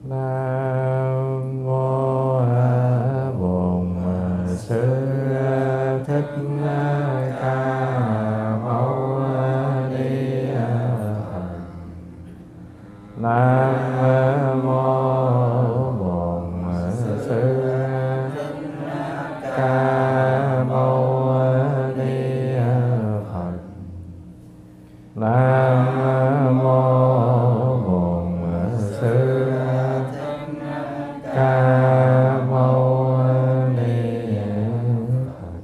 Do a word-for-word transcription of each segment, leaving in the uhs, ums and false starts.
Nam mô A Bổn Sư Thích Ca Mâu Ni Phật. Nam mô Bổn Sư Ca Mâu Ni Phật. Nam mô Bổn Sư Ca Mâu Ni Phật.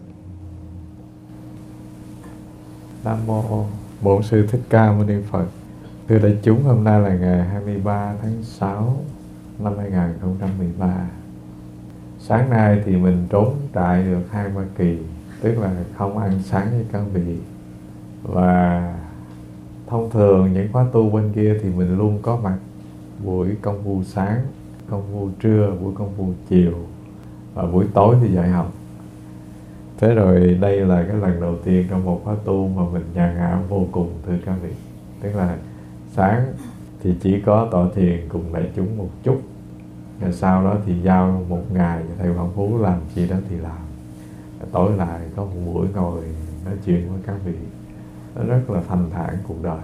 Nam mô Bổn Sư Thích Ca Mâu Ni Phật. Thưa đại chúng, hôm nay là ngày hai mươi ba tháng sáu năm hai nghìn không trăm mười ba. Sáng nay thì mình trốn trại được hai ba kỳ, tức là không ăn sáng với các vị. Và thông thường những khóa tu bên kia thì mình luôn có mặt buổi công phu sáng, công phu trưa, buổi công phu chiều và buổi tối thì dạy học. Thế rồi đây là cái lần đầu tiên trong một khóa tu mà mình nhàn hạ vô cùng, thưa các vị. Tức là sáng thì chỉ có tọa thiền cùng đại chúng một chút, rồi sau đó thì giao một ngày cho thầy Quảng Phú làm gì đó thì làm. Rồi tối lại có một buổi ngồi nói chuyện với các vị. Nó rất là thanh thản cuộc đời.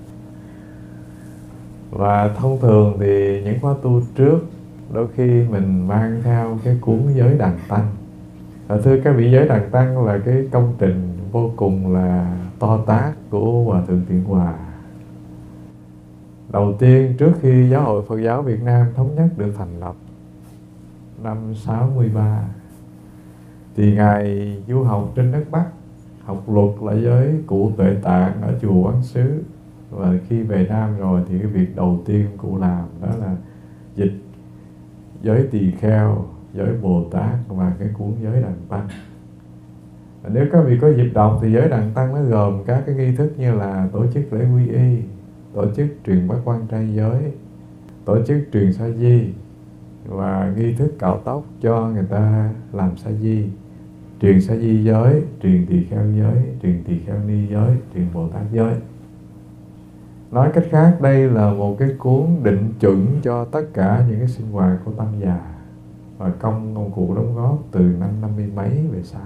Và thông thường thì những khóa tu trước đôi khi mình mang theo cái cuốn Giới Đàn Tăng. Và thưa các vị, Giới Đàn Tăng là cái công trình vô cùng là to tát của Hòa Thượng Thiện Hòa. Đầu tiên trước khi Giáo hội Phật giáo Việt Nam thống nhất được thành lập năm sáu mươi ba, thì Ngài du học trên đất Bắc, học luật là với cụ Tuệ Tạng ở chùa Quán Sứ. Và khi về Nam rồi thì cái việc đầu tiên cụ làm đó là dịch Giới Tỳ Kheo, Giới Bồ Tát và cái cuốn Giới Đàn Tăng. Nếu các vị có dịp đọc thì Giới Đàn Tăng nó gồm các cái nghi thức như là tổ chức lễ quy y, tổ chức truyền bát quan trai giới, tổ chức truyền sa di và nghi thức cạo tóc cho người ta làm sa di, truyền sa di giới, truyền tỳ kheo giới, truyền tỳ kheo ni giới, truyền Bồ Tát giới. Nói cách khác, đây là một cái cuốn định chuẩn cho tất cả những cái sinh hoạt của tăng già, và công ông cụ đóng góp từ năm năm mươi mấy về sau.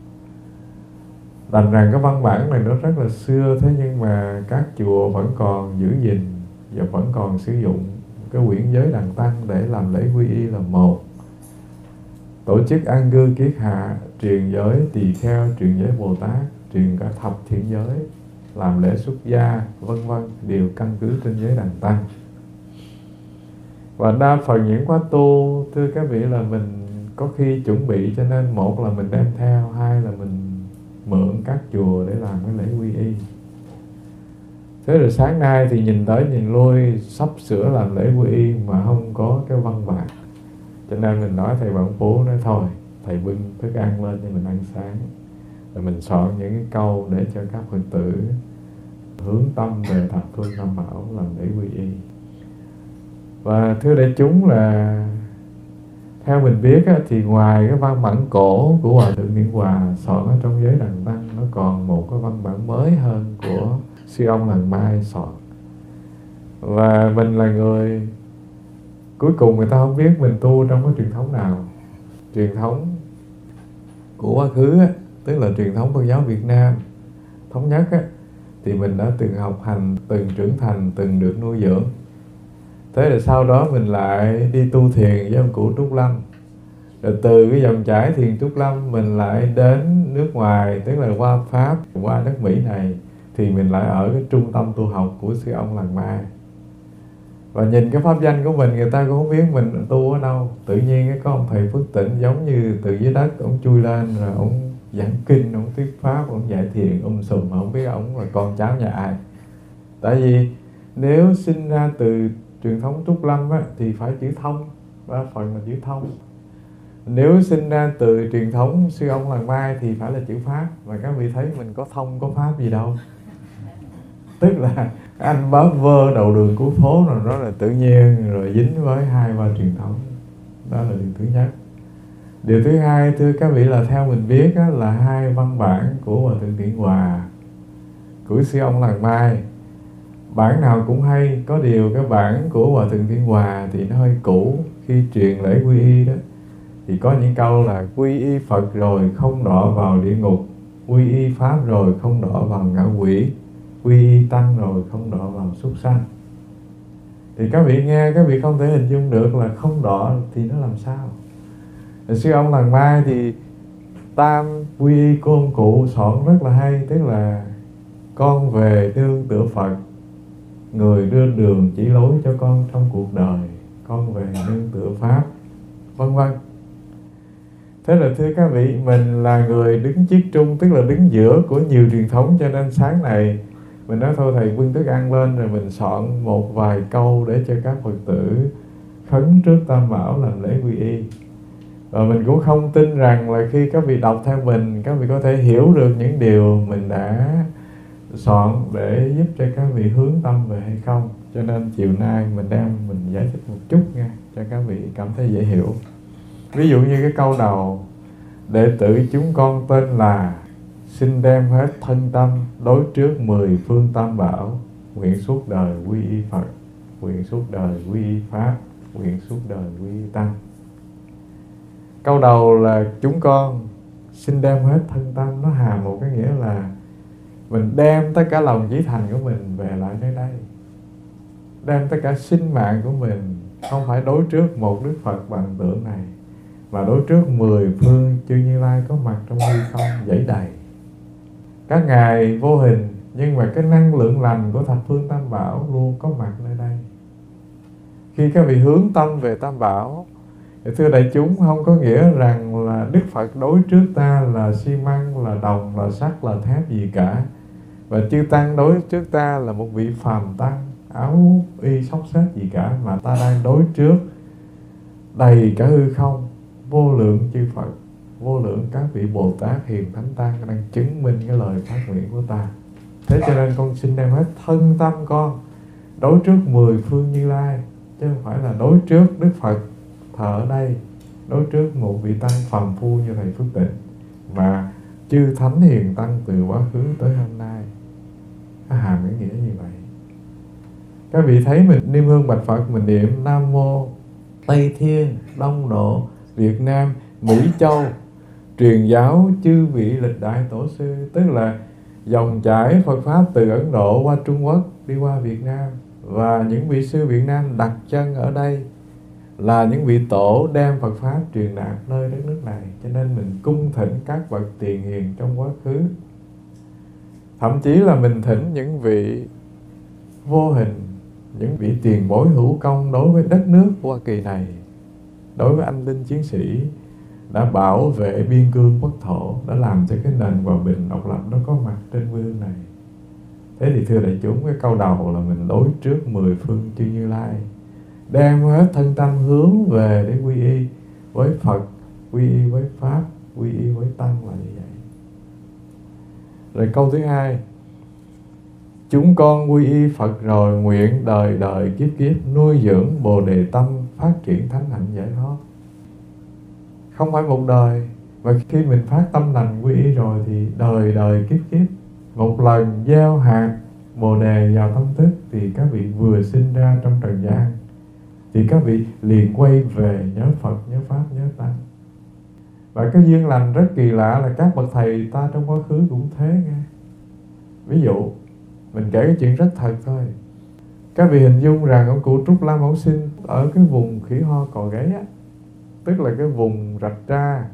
Đành rằng cái văn bản này nó rất là xưa, thế nhưng mà các chùa vẫn còn giữ gìn và vẫn còn sử dụng cái quyển Giới Đàn Tăng để làm lễ quy y là một. Tổ chức an cư kiết hạ, truyền giới tỳ kheo, truyền giới Bồ Tát, truyền cả thập thiện giới, làm lễ xuất gia, vân vân, đều căn cứ trên Giới Đàn Tăng. Và đa phần những khóa tu, thưa các vị, là mình có khi chuẩn bị, cho nên một là mình đem theo, hai là mình mượn các chùa để làm cái lễ quy y. Thế rồi sáng nay thì nhìn tới nhìn lui sắp sửa làm lễ quy y mà không có cái văn bản, cho nên mình nói thầy Quảng Phú nói thôi thầy bưng thức ăn lên cho mình ăn sáng, rồi mình soạn những cái câu để cho các Phật tử hướng tâm về thập phương tam bảo làm lễ quy y. Và thưa đại chúng, là theo mình biết á, thì ngoài cái văn bản cổ của Hòa Thượng Thiện Hòa soạn ở trong Giới Đàn Tăng, nó còn một cái văn bản mới hơn của sư ông Làng Mai soạn. Và mình là người cuối cùng, người ta không biết mình tu trong cái truyền thống nào. Truyền thống của quá khứ á, tức là truyền thống Phật giáo Việt Nam thống nhất á, thì mình đã từng học hành, từng trưởng thành, từng được nuôi dưỡng. Thế rồi sau đó mình lại đi tu thiền với ông cụ Trúc Lâm. Rồi từ cái dòng chảy thiền Trúc Lâm mình lại đến nước ngoài, tức là qua Pháp, qua nước Mỹ này, thì mình lại ở cái trung tâm tu học của sư ông Làng Mai. Và nhìn cái pháp danh của mình, người ta cũng không biết mình tu ở đâu. Tự nhiên có ông thầy Phước Tịnh giống như từ dưới đất ông chui lên, rồi ông giảng kinh, ông thuyết pháp, ông dạy thiền, ông sùm mà không biết ông là con cháu nhà ai. Tại vì nếu sinh ra từ truyền thống Trúc Lâm á, thì phải chữ thông, ba phần là chữ thông. Nếu sinh ra từ truyền thống sư ông Làng Mai thì phải là chữ Pháp. Và các vị thấy mình có thông có Pháp gì đâu. Tức là anh bám vơ đầu đường cuối phố rồi, đó là tự nhiên, rồi dính với hai ba truyền thống. Đó là điều thứ nhất. Điều thứ hai, thưa các vị, là theo mình biết á, là hai văn bản của Hòa Thượng Thiện Hòa, của sư ông Làng Mai, Bản nào cũng hay, có điều cái bản của Hòa Thượng Thiên Hòa thì nó hơi cũ. Khi truyền lễ quy y đó thì có những câu là quy y Phật rồi không đọa vào địa ngục, quy y Pháp rồi không đọa vào ngạ quỷ, quy y Tăng rồi không đọa vào súc sanh. Thì các vị nghe, các vị không thể hình dung được là không đọa thì nó làm sao. Sư ông Làng Mai thì tam quy y của ông cụ soạn rất là hay, tức là con về nương tựa Phật, người đưa đường chỉ lối cho con trong cuộc đời, con về nương tựa Pháp, vân vân. Thế là thưa các vị, mình là người đứng chiết trung, tức là đứng giữa của nhiều truyền thống, cho nên sáng này mình nói thôi thầy bưng thức ăn lên rồi mình soạn một vài câu để cho các Phật tử khấn trước Tam Bảo làm lễ quy y. Và mình cũng không tin rằng là khi các vị đọc theo mình, các vị có thể hiểu được những điều mình đã soạn để giúp cho các vị hướng tâm về hay không. Cho nên chiều nay mình đem mình giải thích một chút nha, cho các vị cảm thấy dễ hiểu. Ví dụ như cái câu đầu: đệ tử chúng con tên là, xin đem hết thân tâm đối trước mười phương Tam Bảo, nguyện suốt đời quy y Phật, nguyện suốt đời quy y Pháp, nguyện suốt đời quy y Tăng. Câu đầu là chúng con xin đem hết thân tâm, nó hàm một cái nghĩa là mình đem tất cả lòng chí thành của mình về lại nơi đây, đem tất cả sinh mạng của mình, không phải đối trước một Đức Phật bằng tượng này, mà đối trước mười phương chư Như Lai có mặt trong hư không dãy đầy. Các ngài vô hình, nhưng mà cái năng lượng lành của thập phương Tam Bảo luôn có mặt nơi đây. Khi các vị hướng tâm về Tam Bảo, thì thưa đại chúng, không có nghĩa rằng là Đức Phật đối trước ta là xi măng, là đồng, là sắt, là thép gì cả. Và chư Tăng đối trước ta là một vị phàm tăng, áo y xốc xếch gì cả, mà ta đang đối trước đầy cả hư không, vô lượng chư Phật, vô lượng các vị Bồ Tát Hiền Thánh Tăng đang chứng minh cái lời phát nguyện của ta. Thế cho nên con xin đem hết thân tâm con đối trước mười phương Như Lai, chứ không phải là đối trước Đức Phật thờ ở đây, đối trước một vị tăng phàm phu như thầy Phước Tịnh, mà chư Thánh Hiền Tăng từ quá khứ tới hôm nay. Nó hàm cái nghĩa như vậy. Các vị thấy mình niêm hương bạch Phật, mình niệm Nam Mô Tây Thiên Đông Độ Việt Nam Mỹ Châu truyền giáo chư vị lịch đại tổ sư, tức là dòng chảy Phật Pháp từ Ấn Độ qua Trung Quốc đi qua Việt Nam, và những vị sư Việt Nam đặt chân ở đây là những vị tổ đem Phật Pháp truyền đạt nơi đất nước này. Cho nên mình cung thỉnh các bậc tiền hiền trong quá khứ, thậm chí là mình thỉnh những vị vô hình, những vị tiền bối hữu công đối với đất nước Hoa Kỳ này, đối với anh linh chiến sĩ đã bảo vệ biên cương quốc thổ, đã làm cho cái nền hòa bình độc lập nó có mặt trên quê hương này. Thế thì thưa đại chúng, cái câu đầu là mình đối trước mười phương chư Như Lai, đem hết thân tâm hướng về để quy y với Phật, quy y với Pháp, quy y với Tăng là như vậy. Rồi câu thứ hai: chúng con quy y Phật rồi, nguyện đời đời kiếp kiếp nuôi dưỡng Bồ Đề tâm, phát triển thánh hạnh giải thoát. Không phải một đời, mà khi mình phát tâm lành quy y rồi thì đời đời kiếp kiếp, một lần gieo hạt Bồ Đề vào tâm thức thì các vị vừa sinh ra trong trần gian thì các vị liền quay về nhớ Phật, nhớ Pháp, nhớ Tăng. Và cái duyên lành rất kỳ lạ là các bậc thầy ta trong quá khứ cũng thế nghe. Ví dụ mình kể cái chuyện rất thật thôi. Các vị hình dung rằng ông cụ Trúc Lâm ông sinh ở cái vùng Khỉ Ho Cò Gáy á, tức là cái vùng Rạch Tra,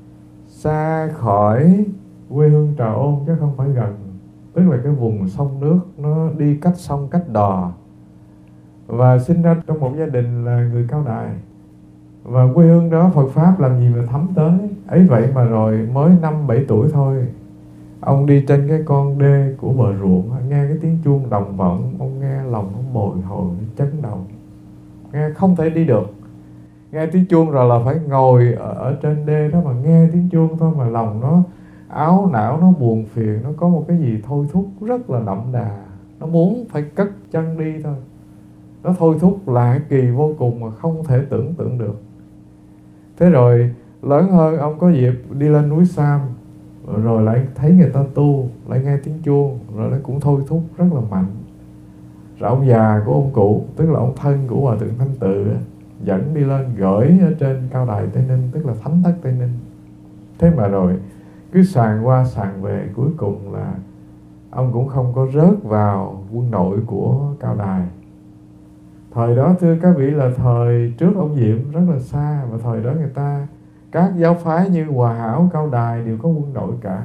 xa khỏi quê hương Trà Ôn chứ không phải gần. Tức là cái vùng sông nước nó đi cách sông cách đò, và sinh ra trong một gia đình là người Cao Đài. Và quê hương đó Phật Pháp làm gì mà thấm tới. Ấy vậy mà rồi mới năm bảy tuổi thôi, ông đi trên cái con đê của bờ ruộng, nghe cái tiếng chuông đồng vọng, ông nghe lòng ông bồi hồi, chấn động, nghe không thể đi được. Nghe tiếng chuông rồi là phải ngồi ở, ở trên đê đó mà nghe tiếng chuông thôi, mà lòng nó áo não, nó buồn phiền, nó có một cái gì thôi thúc rất là đậm đà, nó muốn phải cất chân đi thôi. Nó thôi thúc lạ kỳ vô cùng mà không thể tưởng tượng được. Thế rồi lớn hơn, ông có dịp đi lên núi Sam, rồi lại thấy người ta tu, lại nghe tiếng chuông, rồi nó cũng thôi thúc rất là mạnh. Rồi ông già của ông cụ, tức là ông thân của Hòa Thượng Thanh Tự, dẫn đi lên gửi ở trên cao đài Tây Ninh, tức là thánh thất Tây Ninh. Thế mà rồi cứ sàn qua sàn về, cuối cùng là ông cũng không có rớt vào quân nội của cao đài. Thời đó thưa các vị là thời trước ông Diệm rất là xa, và thời đó người ta, các giáo phái như Hòa Hảo, Cao Đài đều có quân đội cả.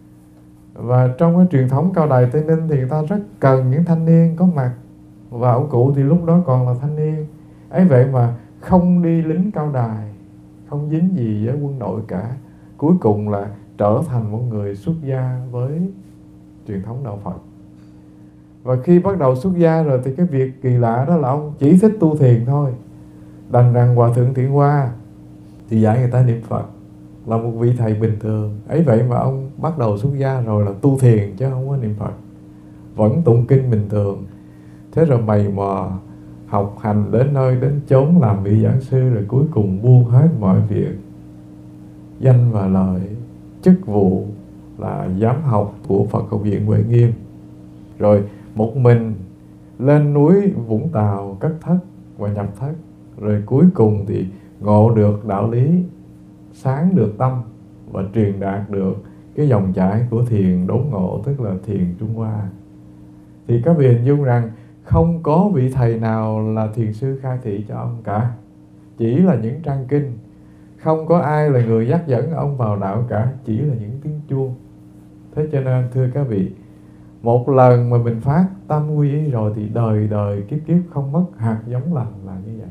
Và trong cái truyền thống cao đài Tây Ninh thì người ta rất cần những thanh niên có mặt. Và ông cụ thì lúc đó còn là thanh niên. Ấy vậy mà không đi lính cao đài, không dính gì với quân đội cả. Cuối cùng là trở thành một người xuất gia với truyền thống đạo Phật. Và khi bắt đầu xuất gia rồi thì cái việc kỳ lạ đó là ông chỉ thích tu thiền thôi. Đành rằng Hòa Thượng Thiện Hoa thì dạy người ta niệm Phật, là một vị thầy bình thường. Ấy vậy mà ông bắt đầu xuất gia rồi là tu thiền chứ không có niệm Phật, vẫn tụng kinh bình thường. Thế rồi mày mò học hành đến nơi đến chốn làm vị giảng sư, rồi cuối cùng buông hết mọi việc, danh và lợi, chức vụ là giám học của Phật học viện Huệ Nghiêm, rồi một mình lên núi Vũng Tàu cất thất và nhập thất. Rồi cuối cùng thì ngộ được đạo lý, sáng được tâm và truyền đạt được cái dòng chảy của thiền đốn ngộ, tức là thiền Trung Hoa. Thì các vị hình dung rằng không có vị thầy nào là thiền sư khai thị cho ông cả, chỉ là những trang kinh. Không có ai là người dắt dẫn ông vào đạo cả, chỉ là những tiếng chuông. Thế cho nên thưa các vị, một lần mà mình phát tâm quy y rồi thì đời đời kiếp kiếp không mất hạt giống lành là như vậy.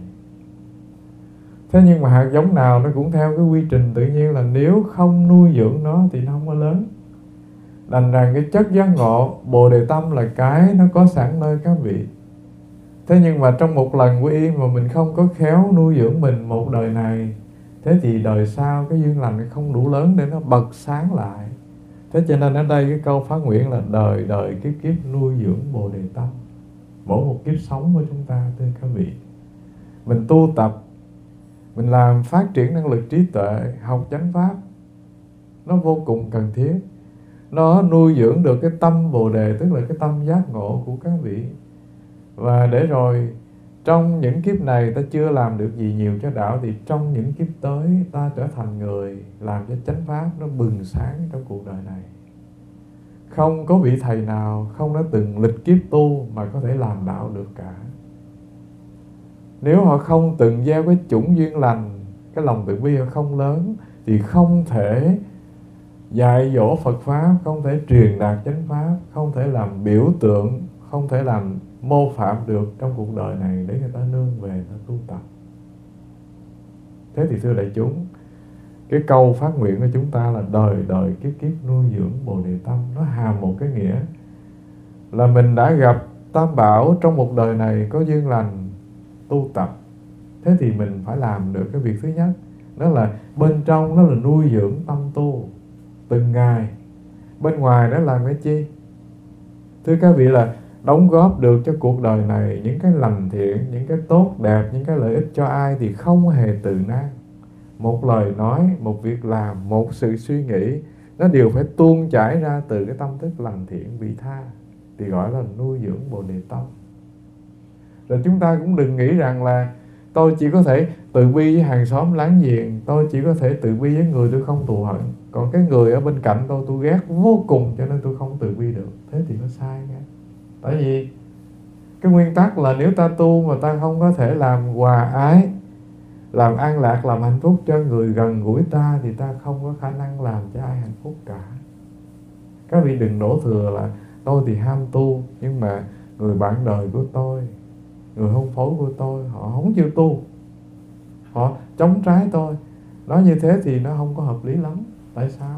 Thế nhưng mà hạt giống nào nó cũng theo cái quy trình tự nhiên, là nếu không nuôi dưỡng nó thì nó không có lớn. Đành rằng cái chất giác ngộ Bồ Đề Tâm là cái nó có sẵn nơi các vị. Thế nhưng mà trong một lần quy y mà mình không có khéo nuôi dưỡng mình một đời này, thế thì đời sau cái duyên lành không đủ lớn để nó bật sáng lại. Thế cho nên ở đây cái câu phát nguyện là đời đời kiếp kiếp nuôi dưỡng Bồ Đề Tâm. Mỗi một kiếp sống của chúng ta thưa các vị, mình tu tập, mình làm phát triển năng lực trí tuệ, học chánh pháp, nó vô cùng cần thiết. Nó nuôi dưỡng được cái tâm Bồ Đề, tức là cái tâm giác ngộ của các vị. Và để rồi trong những kiếp này ta chưa làm được gì nhiều cho đạo, thì trong những kiếp tới ta trở thành người làm cho chánh pháp nó bừng sáng trong cuộc đời này. Không có vị thầy nào không đã từng lịch kiếp tu mà có thể làm đạo được cả. Nếu họ không từng gieo cái chủng duyên lành, cái lòng từ bi họ không lớn, thì không thể dạy dỗ Phật Pháp, không thể truyền đạt chánh Pháp, không thể làm biểu tượng, không thể làm mô phạm được trong cuộc đời này để người ta nương về người ta tu tập. Thế thì thưa đại chúng, cái câu phát nguyện của chúng ta là đời đời kiếp kiếp nuôi dưỡng Bồ Đề Tâm, nó hàm một cái nghĩa là mình đã gặp Tam Bảo trong một đời này có duyên lành tu tập. Thế thì mình phải làm được cái việc thứ nhất, đó là bên trong đó là nuôi dưỡng tâm tu từng ngày. Bên ngoài đó làm cái chi? Thưa các vị, là đóng góp được cho cuộc đời này những cái lành thiện, những cái tốt đẹp, những cái lợi ích cho ai thì không hề từ nan. Một lời nói, một việc làm, một sự suy nghĩ, nó đều phải tuôn chảy ra từ cái tâm thức lành thiện vị tha, thì gọi là nuôi dưỡng Bồ Đề Tâm. Rồi chúng ta cũng đừng nghĩ rằng là tôi chỉ có thể từ bi với hàng xóm láng giềng, tôi chỉ có thể từ bi với người tôi không thù hận, còn cái người ở bên cạnh tôi tôi ghét vô cùng cho nên tôi không từ bi được. Thế thì nó sai nha. Tại vì cái nguyên tắc là nếu ta tu mà ta không có thể làm hòa ái, làm an lạc, làm hạnh phúc cho người gần gũi ta, thì ta không có khả năng làm cho ai hạnh phúc cả. Các vị đừng đổ thừa là tôi thì ham tu, nhưng mà người bạn đời của tôi, người hôn phối của tôi, họ không chịu tu, họ chống trái tôi. Nói như thế thì nó không có hợp lý lắm. Tại sao?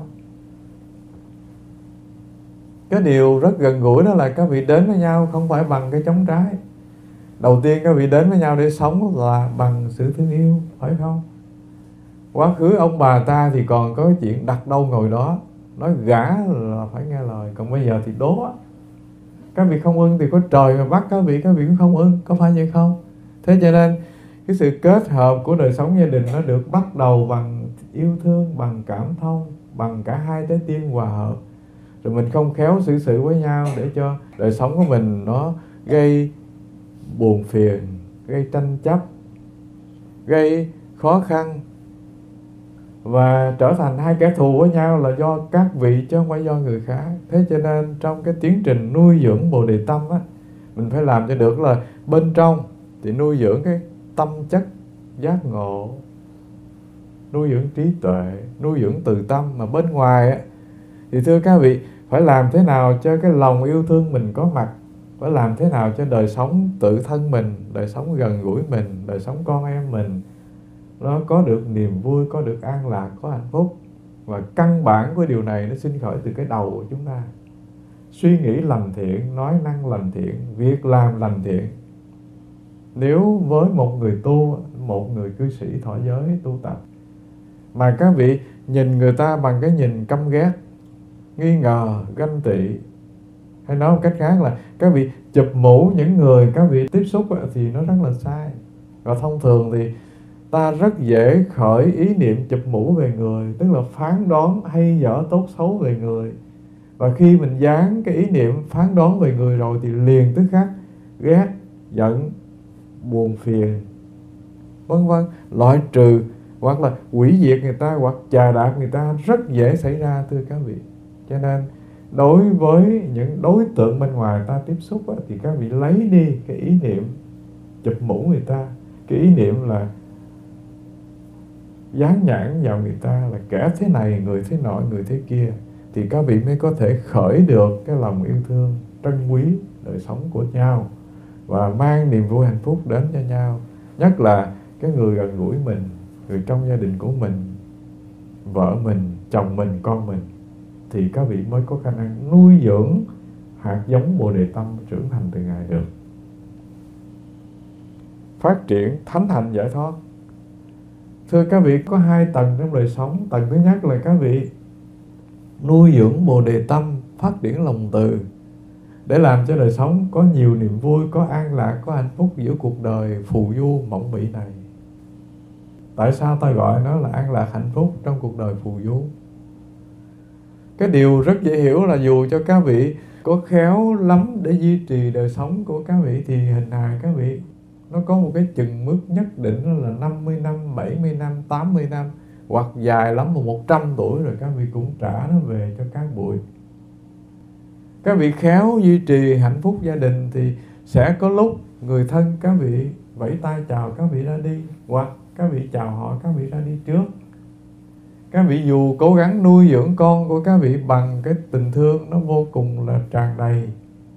Cái điều rất gần gũi đó là các vị đến với nhau không phải bằng cái chống trái. Đầu tiên các vị đến với nhau để sống là bằng sự thương yêu, phải không? Quá khứ ông bà ta thì còn có chuyện đặt đâu ngồi đó, nói gã là phải nghe lời. Còn bây giờ thì đố, các vị không ưng thì có trời mà bắt các vị, các vị cũng không ưng, có phải vậy không? Thế cho nên cái sự kết hợp của đời sống gia đình nó được bắt đầu bằng yêu thương, bằng cảm thông, bằng cả hai trái tim hòa hợp. Rồi mình không khéo xử sự với nhau để cho đời sống của mình nó gây buồn phiền, gây tranh chấp, gây khó khăn và trở thành hai kẻ thù với nhau là do các vị chứ không phải do người khác. Thế cho nên trong cái tiến trình nuôi dưỡng Bồ Đề Tâm á, mình phải làm cho được là bên trong thì nuôi dưỡng cái tâm chất giác ngộ, nuôi dưỡng trí tuệ, nuôi dưỡng từ tâm, mà bên ngoài á, thì thưa các vị, phải làm thế nào cho cái lòng yêu thương mình có mặt, phải làm thế nào cho đời sống tự thân mình, đời sống gần gũi mình, đời sống con em mình nó có được niềm vui, có được an lạc, có hạnh phúc. Và căn bản của điều này nó sinh khởi từ cái đầu của chúng ta. Suy nghĩ lành thiện, nói năng lành thiện, việc làm lành thiện. Nếu với một người tu, một người cư sĩ thọ giới tu tập, mà các vị nhìn người ta bằng cái nhìn căm ghét, nghi ngờ, ganh tị, hay nói một cách khác là các vị chụp mũ những người các vị tiếp xúc thì nó rất là sai. Và thông thường thì ta rất dễ khởi ý niệm chụp mũ về người, tức là phán đoán hay dở tốt xấu về người. Và khi mình dán cái ý niệm phán đoán về người rồi thì liền tức khắc ghét, giận, buồn phiền, vân vân, loại trừ hoặc là hủy diệt người ta hoặc chà đạp người ta rất dễ xảy ra, thưa các vị. Cho nên đối với những đối tượng bên ngoài ta tiếp xúc á, thì các vị lấy đi cái ý niệm chụp mũ người ta, cái ý niệm là dán nhãn vào người ta là kẻ thế này, người thế nọ, người thế kia, thì các vị mới có thể khởi được cái lòng yêu thương, trân quý đời sống của nhau và mang niềm vui hạnh phúc đến cho nhau. Nhất là cái người gần gũi mình, người trong gia đình của mình, vợ mình, chồng mình, con mình, thì các vị mới có khả năng nuôi dưỡng hạt giống Bồ Đề Tâm trưởng thành từ ngày được. Phát triển thánh hạnh giải thoát. Thưa các vị, có hai tầng trong đời sống. Tầng thứ nhất là các vị nuôi dưỡng Bồ Đề Tâm, phát triển lòng từ, để làm cho đời sống có nhiều niềm vui, có an lạc, có hạnh phúc giữa cuộc đời phù du mộng mị này. Tại sao ta gọi nó là an lạc hạnh phúc trong cuộc đời phù du? Cái điều rất dễ hiểu là dù cho các vị có khéo lắm để duy trì đời sống của các vị thì hình hài các vị nó có một cái chừng mức nhất định, đó là năm mươi năm, bảy mươi năm, tám mươi năm, hoặc dài lắm là một trăm tuổi rồi các vị cũng trả nó về cho các bụi. Các vị khéo duy trì hạnh phúc gia đình thì sẽ có lúc người thân các vị vẫy tay chào các vị ra đi, hoặc các vị chào họ các vị ra đi trước. Các vị dù cố gắng nuôi dưỡng con của các vị bằng cái tình thương nó vô cùng là tràn đầy,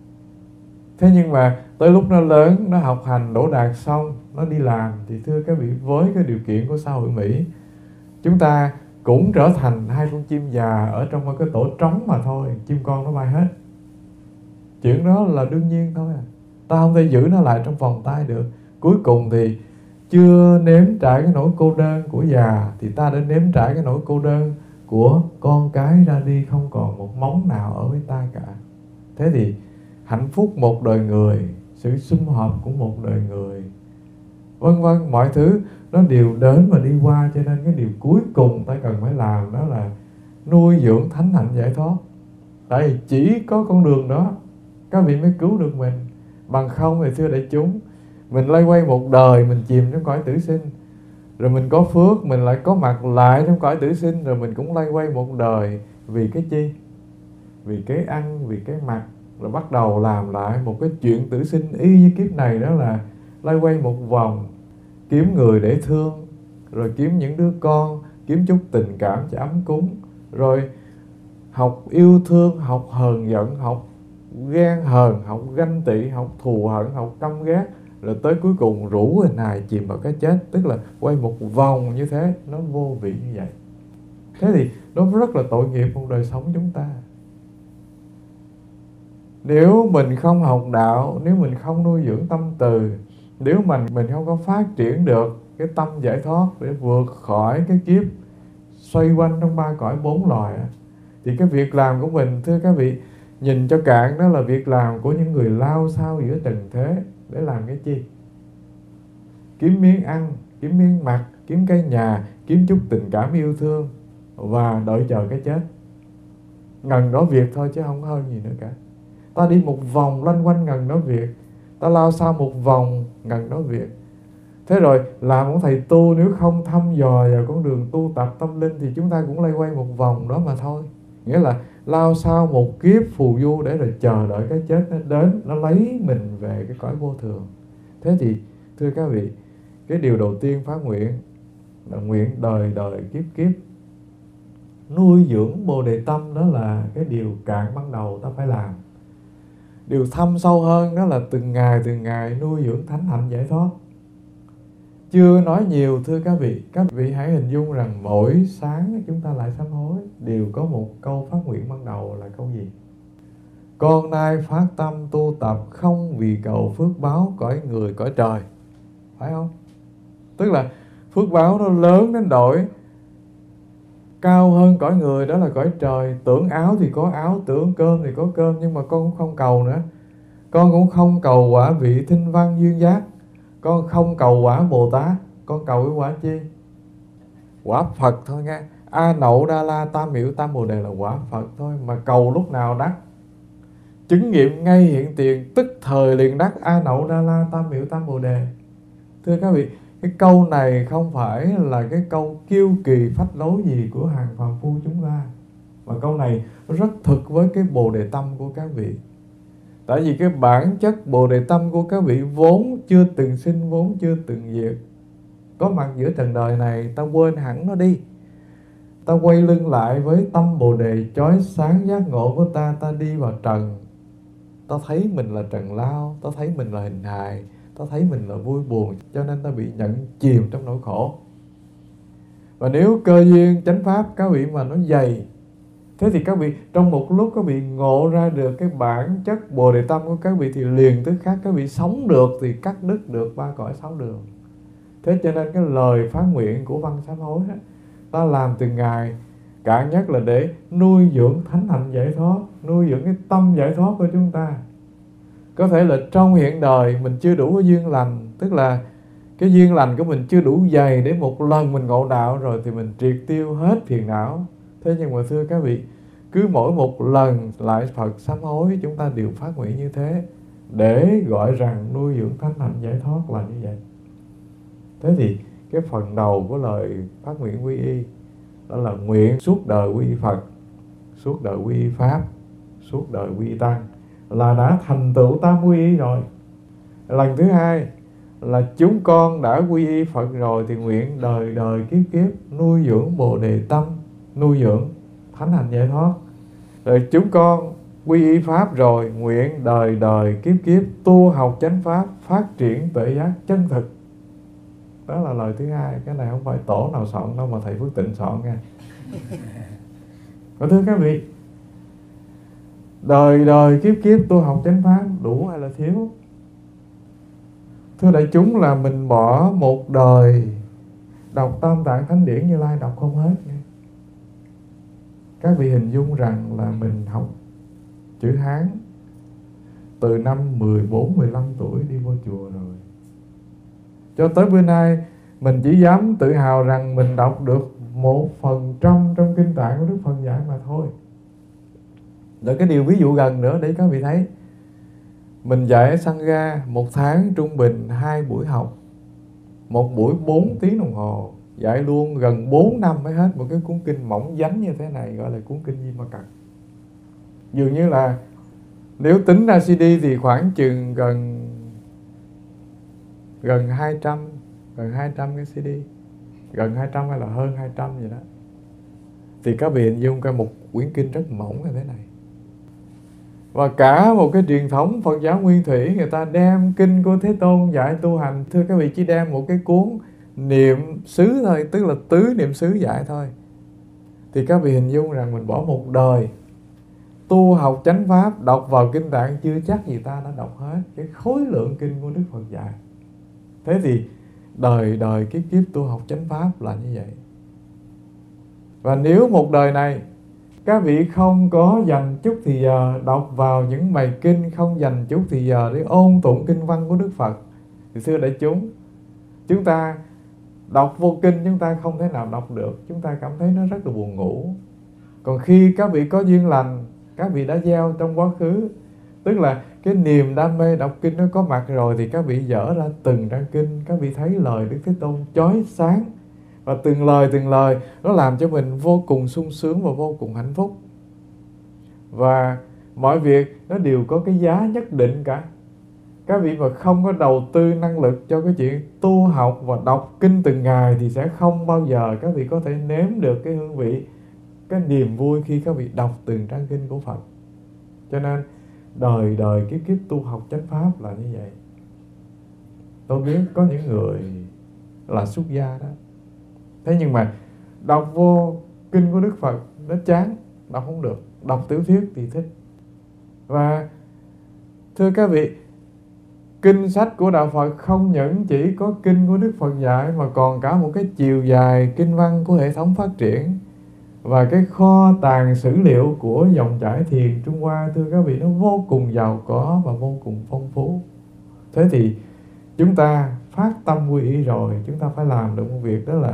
thế nhưng mà tới lúc nó lớn, nó học hành đỗ đạt xong, nó đi làm, thì thưa các vị, với cái điều kiện của xã hội Mỹ, chúng ta cũng trở thành hai con chim già ở trong một cái tổ trống mà thôi, chim con nó bay hết. Chuyện đó là đương nhiên thôi à. Ta không thể giữ nó lại trong vòng tay được. Cuối cùng thì chưa nếm trải cái nỗi cô đơn của già thì ta đã nếm trải cái nỗi cô đơn của con cái ra đi không còn một móng nào ở với ta cả. Thế thì hạnh phúc một đời người, sự sum họp của một đời người, vân vân, mọi thứ nó đều đến và đi qua. Cho nên cái điều cuối cùng ta cần phải làm đó là nuôi dưỡng thánh hạnh giải thoát. Tại vì chỉ có con đường đó các vị mới cứu được mình. Bằng không thì thưa đại chúng, mình loay quay một đời, mình chìm trong cõi tử sinh, rồi mình có phước mình lại có mặt lại trong cõi tử sinh, rồi mình cũng loay quay một đời vì cái chi? Vì cái ăn, vì cái mặc, rồi bắt đầu làm lại một cái chuyện tử sinh y như kiếp này, đó là loay quay một vòng, kiếm người để thương, rồi kiếm những đứa con, kiếm chút tình cảm cho ấm cúng, rồi học yêu thương, học hờn giận, học ghen hờn, học ganh tị, học thù hận, học căm ghét, rồi tới cuối cùng rủ hình hài chìm vào cái chết. Tức là quay một vòng như thế, nó vô vị như vậy. Thế thì nó rất là tội nghiệp trong đời sống chúng ta. Nếu mình không học đạo, nếu mình không nuôi dưỡng tâm từ, nếu mình mình không có phát triển được cái tâm giải thoát để vượt khỏi cái kiếp xoay quanh trong ba cõi bốn loài, thì cái việc làm của mình, thưa các vị, nhìn cho cạn, đó là việc làm của những người lao sao giữa trần thế. Để làm cái chi? Kiếm miếng ăn, kiếm miếng mặc, kiếm cái nhà, kiếm chút tình cảm yêu thương và đợi chờ cái chết. Ngần đó việc thôi chứ không hơn gì nữa cả. Ta đi một vòng loanh quanh ngần đó việc, ta lao sao một vòng ngần nói việc. Thế rồi làm một thầy tu nếu không thăm dò vào con đường tu tập tâm linh thì chúng ta cũng lay quay một vòng đó mà thôi. Nghĩa là lao sao một kiếp phù du để rồi chờ đợi cái chết nó đến, nó lấy mình về cái cõi vô thường. Thế thì thưa các vị, cái điều đầu tiên phát nguyện là nguyện đời đời kiếp kiếp nuôi dưỡng Bồ Đề tâm, đó là cái điều cạn ban đầu ta phải làm. Điều thâm sâu hơn đó là từng ngày từng ngày nuôi dưỡng thánh hạnh giải thoát. Chưa nói nhiều thưa các vị, các vị hãy hình dung rằng mỗi sáng chúng ta lại sám hối đều có một câu phát nguyện ban đầu là câu gì? Con nay phát tâm tu tập không vì cầu phước báo cõi người cõi trời. Phải không? Tức là phước báo nó lớn đến đổi cao hơn cõi người, đó là cõi trời. Tưởng áo thì có áo, tưởng cơm thì có cơm, nhưng mà con cũng không cầu nữa. Con cũng không cầu quả vị thinh văn duyên giác, con không cầu quả Bồ Tát, con cầu cái quả chi? Quả Phật thôi nghe. A Nậu Đa La Tam Miệu Tam Bồ Đề là quả Phật thôi, mà cầu lúc nào đắc. Chứng nghiệm ngay hiện tiền, tức thời liền đắc A Nậu Đa La Tam Miệu Tam Bồ Đề. Thưa các vị, cái câu này không phải là cái câu kiêu kỳ phách lối gì của hàng phàm phu chúng ta, mà câu này rất thực với cái Bồ Đề tâm của các vị. Tại vì cái bản chất Bồ Đề tâm của các vị vốn chưa từng sinh, vốn chưa từng diệt. Có mặt giữa trần đời này, ta quên hẳn nó đi. Ta quay lưng lại với tâm Bồ Đề chói sáng giác ngộ của ta. Ta đi vào trần, ta thấy mình là trần lao, ta thấy mình là hình hài, ta thấy mình là vui buồn, cho nên ta bị nhận chìm trong nỗi khổ. Và nếu cơ duyên chánh pháp các vị mà nó dày, thế thì các vị trong một lúc các vị ngộ ra được cái bản chất Bồ Đề tâm của các vị, thì liền tức khác các vị sống được, thì cắt đứt được ba cõi sáu đường. Thế cho nên cái lời phát nguyện của văn sám hối đó, ta làm từng ngày cạn nhất là để nuôi dưỡng thánh hạnh giải thoát, nuôi dưỡng cái tâm giải thoát của chúng ta. Có thể là trong hiện đời mình chưa đủ cái duyên lành, tức là cái duyên lành của mình chưa đủ dày để một lần mình ngộ đạo rồi thì mình triệt tiêu hết phiền não. Thế nhưng mà thưa các vị, cứ mỗi một lần lại Phật sám hối, chúng ta đều phát nguyện như thế, để gọi rằng nuôi dưỡng thánh hạnh giải thoát là như vậy. Thế thì cái phần đầu của lời phát nguyện quy y đó là nguyện suốt đời quy y Phật, suốt đời quy y Pháp, suốt đời quy y Tăng, là đã thành tựu tam quy y rồi. Lần thứ hai là chúng con đã quy y Phật rồi thì nguyện đời đời kiếp kiếp nuôi dưỡng Bồ Đề tâm, nuôi dưỡng thánh hạnh giải thoát. Rồi chúng con quy y Pháp rồi, nguyện đời đời kiếp kiếp tu học chánh Pháp, phát triển tuệ giác chân thực. Đó là lời thứ hai. Cái này không phải tổ nào soạn đâu, mà thầy Phước Tịnh soạn nha. Và thưa các vị, đời đời kiếp kiếp tu học chánh Pháp đủ hay là thiếu? Thưa đại chúng, là mình bỏ một đời đọc Tam Tạng Thánh Điển Như Lai đọc không hết nha. Các vị hình dung rằng là mình học chữ Hán từ năm mười bốn mười lăm tuổi đi vô chùa rồi. Cho tới bữa nay mình chỉ dám tự hào rằng mình đọc được một phần trăm trong kinh tạng của Đức Phật dạy mà thôi. Rồi cái điều ví dụ gần nữa để các vị thấy. Mình dạy ở Sangha một tháng trung bình hai buổi học, một buổi bốn tiếng đồng hồ, dạy luôn gần bốn năm mới hết một cái cuốn kinh mỏng dánh như thế này, gọi là cuốn kinh Di Ma Cật. Dường như là nếu tính ra xê đê thì khoảng chừng gần gần hai trăm, gần hai trăm cái xê đê, gần hai trăm hay là hơn hai trăm vậy đó. Thì các vị hình dung coi một quyển kinh rất mỏng như thế này. Và cả một cái truyền thống Phật giáo Nguyên Thủy, người ta đem kinh của Thế Tôn dạy tu hành. Thưa các vị, chỉ đem một cái cuốn niệm xứ thôi, tức là tứ niệm xứ dạy thôi. Thì các vị hình dung rằng mình bỏ một đời tu học chánh Pháp, đọc vào kinh tạng chưa chắc gì ta đã đọc hết cái khối lượng kinh của Đức Phật dạy. Thế thì đời đời kiếp kiếp tu học chánh Pháp là như vậy. Và nếu một đời này các vị không có dành chút thì giờ đọc vào những bài kinh, không dành chút thì giờ để ôn tụng kinh văn của Đức Phật, thì thưa đại chúng, chúng ta đọc vô kinh chúng ta không thể nào đọc được, chúng ta cảm thấy nó rất là buồn ngủ. Còn khi các vị có duyên lành, các vị đã gieo trong quá khứ, Tức là cái niềm đam mê đọc kinh nó có mặt rồi thì các vị dở ra từng trang kinh, các vị thấy lời Đức Thế Tôn chói sáng, và từng lời từng lời nó làm cho mình vô cùng sung sướng và vô cùng hạnh phúc. Và mọi việc nó đều có cái giá nhất định cả. Các vị mà không có đầu tư năng lực cho cái chuyện tu học và đọc kinh từng ngày thì sẽ không bao giờ các vị có thể nếm được cái hương vị, cái niềm vui khi các vị đọc từng trang kinh của Phật. Cho nên đời đời kiếp kiếp tu học chánh pháp là như vậy. Tôi biết có những người là xuất gia đó, thế nhưng mà đọc vô kinh của Đức Phật nó chán, đọc không được. Đọc tiểu thuyết thì thích. Và thưa các vị, kinh sách của Đạo Phật không những chỉ có kinh của Đức Phật dạy, mà còn cả một cái chiều dài kinh văn của hệ thống phát triển, và cái kho tàng sử liệu của dòng chảy thiền Trung Hoa, thưa các vị, nó vô cùng giàu có và vô cùng phong phú. Thế thì chúng ta phát tâm quy y rồi, chúng ta phải làm được một việc, đó là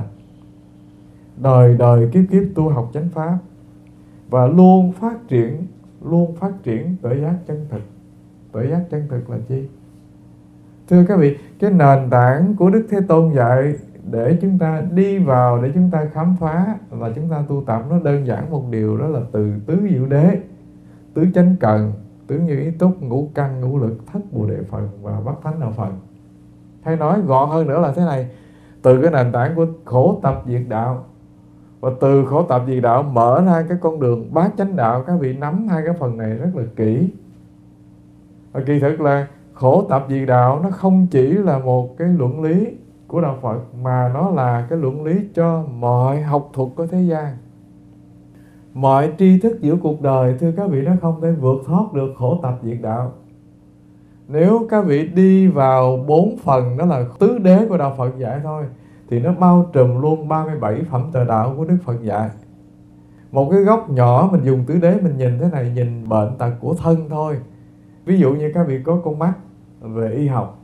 đời đời kiếp kiếp tu học chánh pháp, và luôn phát triển, luôn phát triển tuệ giác chân thực. Tuệ giác chân thực là chi? Thưa các vị, cái nền tảng của Đức Thế Tôn dạy để chúng ta đi vào, để chúng ta khám phá và chúng ta tu tập, nó đơn giản một điều, đó là từ tứ diệu đế, tứ chánh cần, tứ như ý túc, ngũ căn, ngũ lực, thất bồ đề phần và bát thánh đạo phần. Hay nói gọn hơn nữa là thế này: từ cái nền tảng của khổ tập diệt đạo, và từ khổ tập diệt đạo mở ra cái con đường bát chánh đạo. Các vị nắm hai cái phần này rất là kỹ. Và kỳ thực là khổ tập diệt đạo nó không chỉ là một cái luận lý của Đạo Phật, mà nó là cái luận lý cho mọi học thuật của thế gian. Mọi tri thức giữa cuộc đời, thưa các vị, nó không thể vượt thoát được khổ tập diệt đạo. Nếu các vị đi vào bốn phần, đó là tứ đế của Đạo Phật dạy thôi, thì nó bao trùm luôn ba mươi bảy phẩm tờ đạo của Đức Phật dạy. Một cái góc nhỏ mình dùng tứ đế mình nhìn thế này, nhìn bệnh tật của thân thôi. Ví dụ như các vị có con mắt về y học,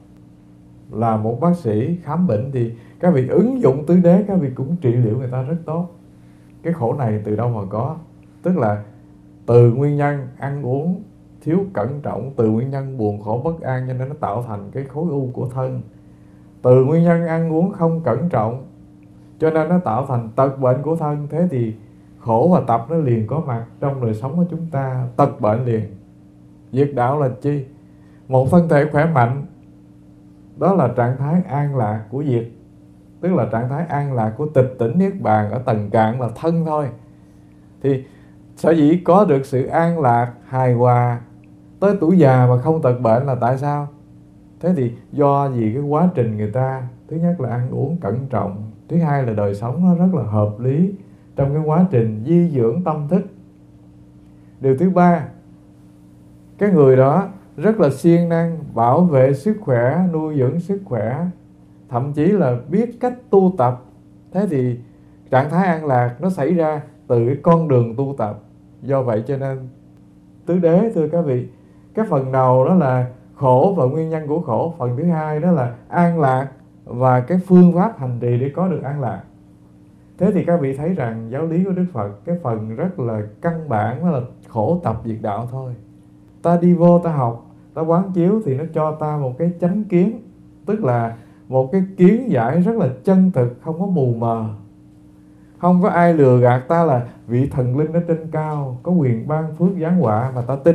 là một bác sĩ khám bệnh, thì các vị ứng dụng tứ đế, các vị cũng trị liệu người ta rất tốt. Cái khổ này từ đâu mà có? Tức là từ nguyên nhân ăn uống thiếu cẩn trọng, từ nguyên nhân buồn khổ bất an cho nên nó tạo thành cái khối u của thân, từ nguyên nhân ăn uống không cẩn trọng cho nên nó tạo thành tật bệnh của thân. Thế thì khổ và tập nó liền có mặt trong đời sống của chúng ta, tật bệnh liền. Diệt đạo là chi? Một thân thể khỏe mạnh, đó là trạng thái an lạc của diệt, tức là trạng thái an lạc của tịch tỉnh niết bàn ở tầng cạn là thân thôi. Thì sở dĩ có được sự an lạc, hài hòa tới tuổi già mà không tật bệnh là tại sao? Thế thì do vì cái quá trình người ta, thứ nhất là ăn uống cẩn trọng, thứ hai là đời sống nó rất là hợp lý trong cái quá trình di dưỡng tâm thức. Điều thứ ba, cái người đó rất là siêng năng bảo vệ sức khỏe, nuôi dưỡng sức khỏe, thậm chí là biết cách tu tập. Thế thì trạng thái an lạc nó xảy ra từ cái con đường tu tập. Do vậy cho nên tứ đế, thưa các vị, cái phần đầu đó là khổ và nguyên nhân của khổ, phần thứ hai đó là an lạc và cái phương pháp hành trì để có được an lạc. Thế thì các vị thấy rằng giáo lý của Đức Phật, cái phần rất là căn bản đó là khổ tập diệt đạo thôi. Ta đi vô ta học, ta quán chiếu thì nó cho ta một cái chánh kiến, tức là một cái kiến giải rất là chân thực, không có mù mờ. Không có ai lừa gạt ta là vị thần linh ở trên cao có quyền ban phước giáng họa mà ta tin.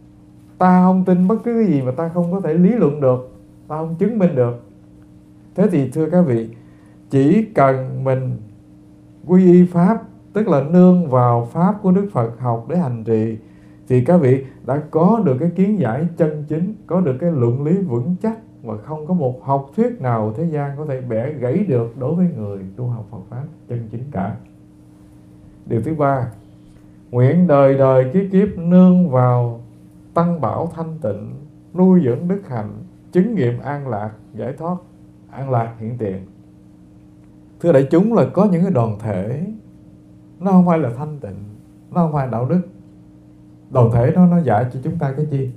Ta không tin bất cứ cái gì mà ta không có thể lý luận được, ta không chứng minh được. Thế thì thưa các vị, chỉ cần mình quy y pháp, tức là nương vào pháp của Đức Phật học để hành trì, thì các vị đã có được cái kiến giải chân chính, có được cái luận lý vững chắc, và không có một học thuyết nào thế gian có thể bẻ gãy được đối với người tu học Phật pháp chân chính cả. Điều thứ ba, nguyện đời đời kiếp kiếp nương vào tăng bảo thanh tịnh, nuôi dưỡng đức hạnh, chứng nghiệm an lạc, giải thoát, an lạc hiện tiền. Thưa đại chúng, là có những cái đoàn thể nó không phải là thanh tịnh, nó không phải đạo đức. Đoàn thể đó nó dạy cho chúng ta cái gì?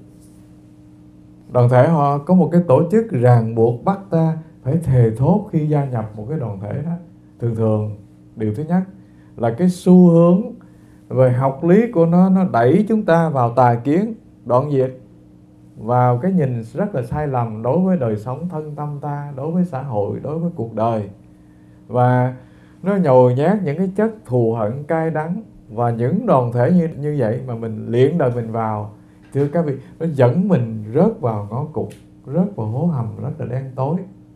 Đoàn thể họ có một cái tổ chức ràng buộc bắt ta phải thề thốt khi gia nhập một cái đoàn thể đó. Thường thường điều thứ nhất là cái xu hướng về học lý của nó nó đẩy chúng ta vào tà kiến, đoạn diệt. vào cái nhìn rất là sai lầm đối với đời sống thân tâm ta, đối với xã hội, đối với cuộc đời. Và nó nhồi nhét những cái chất thù hận cay đắng, và những đoàn thể như như vậy mà mình luyện đời mình vào, thưa các vị, nó dẫn mình rớt vào ngõ cụt, rớt vào hố hầm rất là đen tối.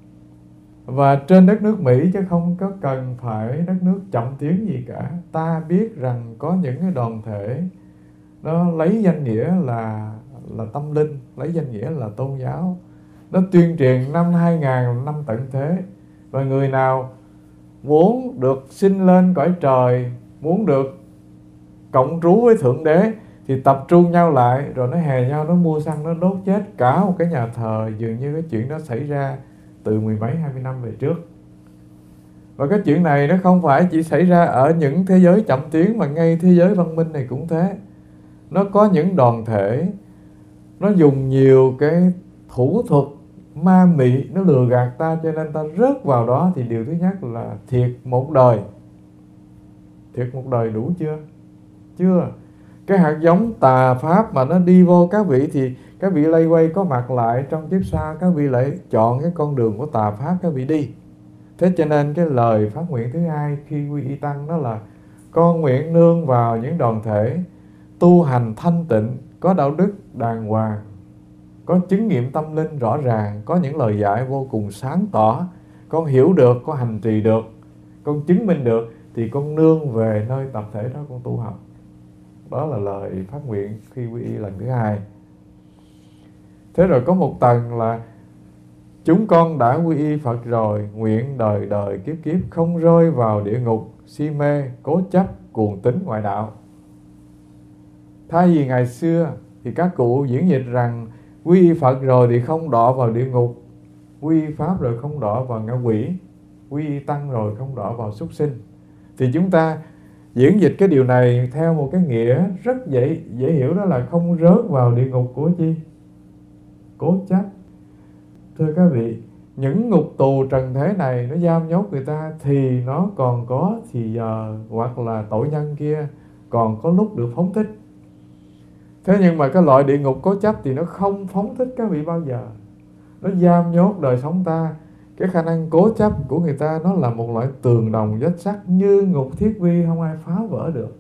Và trên đất nước Mỹ, chứ không có cần phải đất nước chậm tiến gì cả, ta biết rằng có những cái đoàn thể nó lấy danh nghĩa là là tâm linh, lấy danh nghĩa là tôn giáo, nó tuyên truyền năm hai nghìn năm tận thế, và người nào muốn được sinh lên cõi trời, muốn được cộng trú với Thượng Đế thì tập trung nhau lại, rồi nó hè nhau, nó mua xăng, nó đốt chết cả một cái nhà thờ. Dường như cái chuyện đó xảy ra từ mười mấy hai mươi năm về trước. Và cái chuyện này nó không phải chỉ xảy ra ở những thế giới chậm tiến, mà ngay thế giới văn minh này cũng thế. Nó có những đoàn thể nó dùng nhiều cái thủ thuật ma mị, nó lừa gạt ta, cho nên ta rớt vào đó. Thì điều thứ nhất là thiệt một đời. Thiệt một đời đủ chưa? Chưa. Cái hạt giống tà pháp mà nó đi vô các vị, thì các vị lây quay có mặt lại trong kiếp sau, các vị lại chọn cái con đường của tà pháp các vị đi. Thế cho nên cái lời phát nguyện thứ hai khi quy y tăng đó là: con nguyện nương vào những đoàn thể tu hành thanh tịnh, có đạo đức đàng hoàng, có chứng nghiệm tâm linh rõ ràng, có những lời dạy vô cùng sáng tỏ, con hiểu được, con hành trì được, con chứng minh được, thì con nương về nơi tập thể đó con tu học. Đó là lời phát nguyện khi quy y lần thứ hai. Thế rồi có một tầng là: chúng con đã quy y Phật rồi, nguyện đời đời kiếp kiếp không rơi vào địa ngục, si mê, cố chấp, cuồng tín ngoại đạo. Thay vì ngày xưa thì các cụ diễn dịch rằng quy y Phật rồi thì không đọa vào địa ngục, quy y Pháp rồi không đọa vào ngạ quỷ, quy y Tăng rồi không đọa vào súc sinh. Thì chúng ta diễn dịch cái điều này theo một cái nghĩa rất dễ dễ hiểu, đó là không rớt vào địa ngục của chi? Cố chấp. Thưa các vị, những ngục tù trần thế này nó giam nhốt người ta, thì nó còn có thì giờ hoặc là tội nhân kia còn có lúc được phóng thích. Thế nhưng mà cái loại địa ngục cố chấp thì nó không phóng thích các vị bao giờ. Nó giam nhốt đời sống ta. Cái khả năng cố chấp của người ta nó là một loại tường đồng vách sắt, như ngục thiết vi không ai phá vỡ được.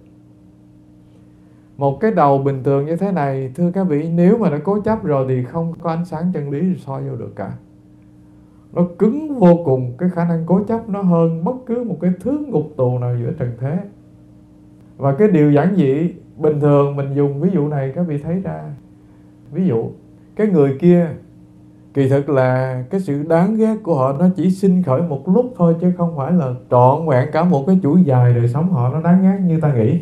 Một cái đầu bình thường như thế này, thưa các vị, nếu mà nó cố chấp rồi thì không có ánh sáng chân lý soi vô được cả. Nó cứng vô cùng. Cái khả năng cố chấp nó hơn bất cứ một cái thứ ngục tù nào giữa trần thế. Và cái điều giản dị bình thường mình dùng ví dụ này các vị thấy ra. Ví dụ cái người kia, kỳ thực là cái sự đáng ghét của họ nó chỉ sinh khởi một lúc thôi, chứ không phải là trọn vẹn cả một cái chuỗi dài đời sống họ nó đáng ghét như ta nghĩ.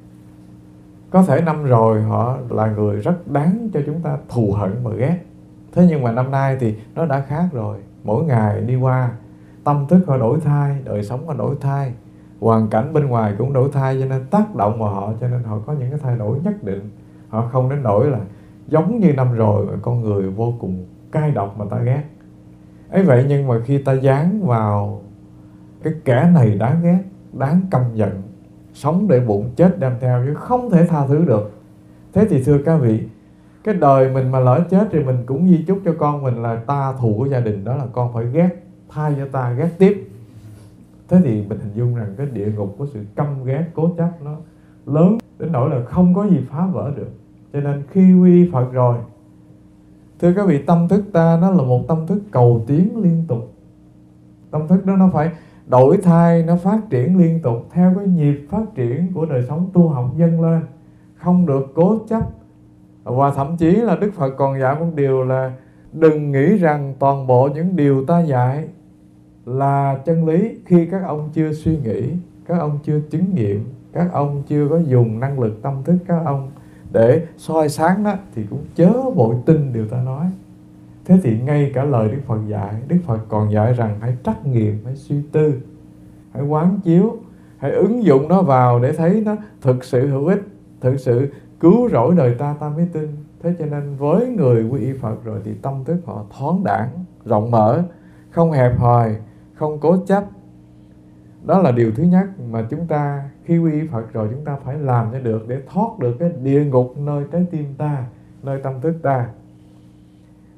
Có thể năm rồi họ là người rất đáng cho chúng ta thù hận và ghét. Thế nhưng mà năm nay thì nó đã khác rồi. Mỗi ngày đi qua, tâm thức họ đổi thay, đời sống họ đổi thay, hoàn cảnh bên ngoài cũng đổi thay, cho nên tác động vào họ, cho nên họ có những cái thay đổi nhất định. Họ không đến nỗi là giống như năm rồi, con người vô cùng cay độc mà ta ghét. Ấy vậy nhưng mà khi ta dán vào cái kẻ này đáng ghét, đáng căm giận, sống để bụng chết đem theo chứ không thể tha thứ được. Thế thì thưa các vị, cái đời mình mà lỡ chết thì mình cũng di chúc cho con mình là ta thù của gia đình đó là con phải ghét, thay cho ta ghét tiếp. Thế thì mình hình dung rằng cái địa ngục của sự căm ghét cố chấp nó lớn đến nỗi là không có gì phá vỡ được. Cho nên khi quy Phật rồi, thưa các vị, tâm thức ta nó là một tâm thức cầu tiến liên tục. Tâm thức đó nó phải đổi thay, nó phát triển liên tục theo cái nhịp phát triển của đời sống tu học dâng lên, không được cố chấp. Và thậm chí là Đức Phật còn dạy một điều là đừng nghĩ rằng toàn bộ những điều ta dạy là chân lý khi các ông chưa suy nghĩ, các ông chưa chứng nghiệm, các ông chưa có dùng năng lực tâm thức các ông để soi sáng đó, thì cũng chớ vội tin điều ta nói. Thế thì ngay cả lời Đức Phật dạy, Đức Phật còn dạy rằng hãy trắc nghiệm, hãy suy tư, hãy quán chiếu, hãy ứng dụng nó vào để thấy nó thực sự hữu ích, thực sự cứu rỗi đời ta, ta mới tin. Thế cho nên với người quy y Phật rồi thì tâm thức họ thoáng đãng, rộng mở, không hẹp hòi, không cố chấp. Đó là điều thứ nhất mà chúng ta khi quy y Phật rồi chúng ta phải làm cho được, để thoát được cái địa ngục nơi trái tim ta, nơi tâm thức ta.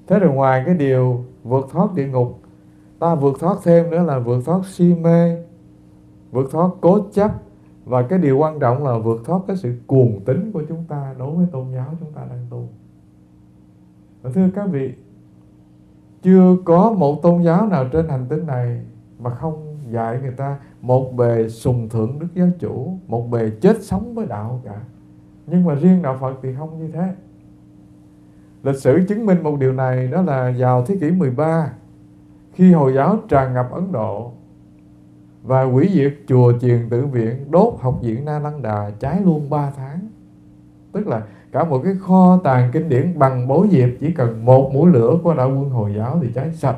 Thế rồi ngoài cái điều vượt thoát địa ngục, ta vượt thoát thêm nữa là vượt thoát si mê, vượt thoát cố chấp, và cái điều quan trọng là vượt thoát cái sự cuồng tín của chúng ta đối với tôn giáo chúng ta đang tu. Và thưa các vị, chưa có một tôn giáo nào trên hành tinh này mà không dạy người ta một bề sùng thượng Đức Giáo Chủ, một bề chết sống với đạo cả. Nhưng mà riêng đạo Phật thì không như thế. Lịch sử chứng minh một điều này, đó là vào thế kỷ mười ba, khi Hồi giáo tràn ngập Ấn Độ và hủy diệt chùa chiền tự viện, đốt học viện Nalanda, cháy luôn ba tháng. Tức là cả một cái kho tàng kinh điển bằng báu diệp, chỉ cần một mũi lửa của đạo quân Hồi giáo thì cháy sạch.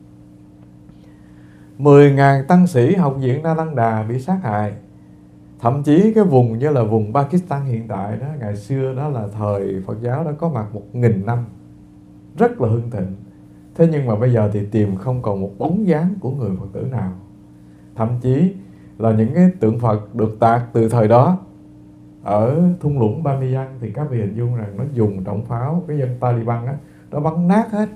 Mười ngàn tăng sĩ học viện Nalanda bị sát hại. Thậm chí cái vùng như là vùng Pakistan hiện tại đó, ngày xưa đó là thời Phật giáo đã có mặt một nghìn năm, rất là hưng thịnh. Thế nhưng mà bây giờ thì tìm không còn một bóng dáng của người Phật tử nào. Thậm chí là những cái tượng Phật được tạc từ thời đó ở thung lũng Bamiyan thì các vị hình dung rằng nó dùng trọng pháo, cái dân Taliban á, nó bắn nát hết.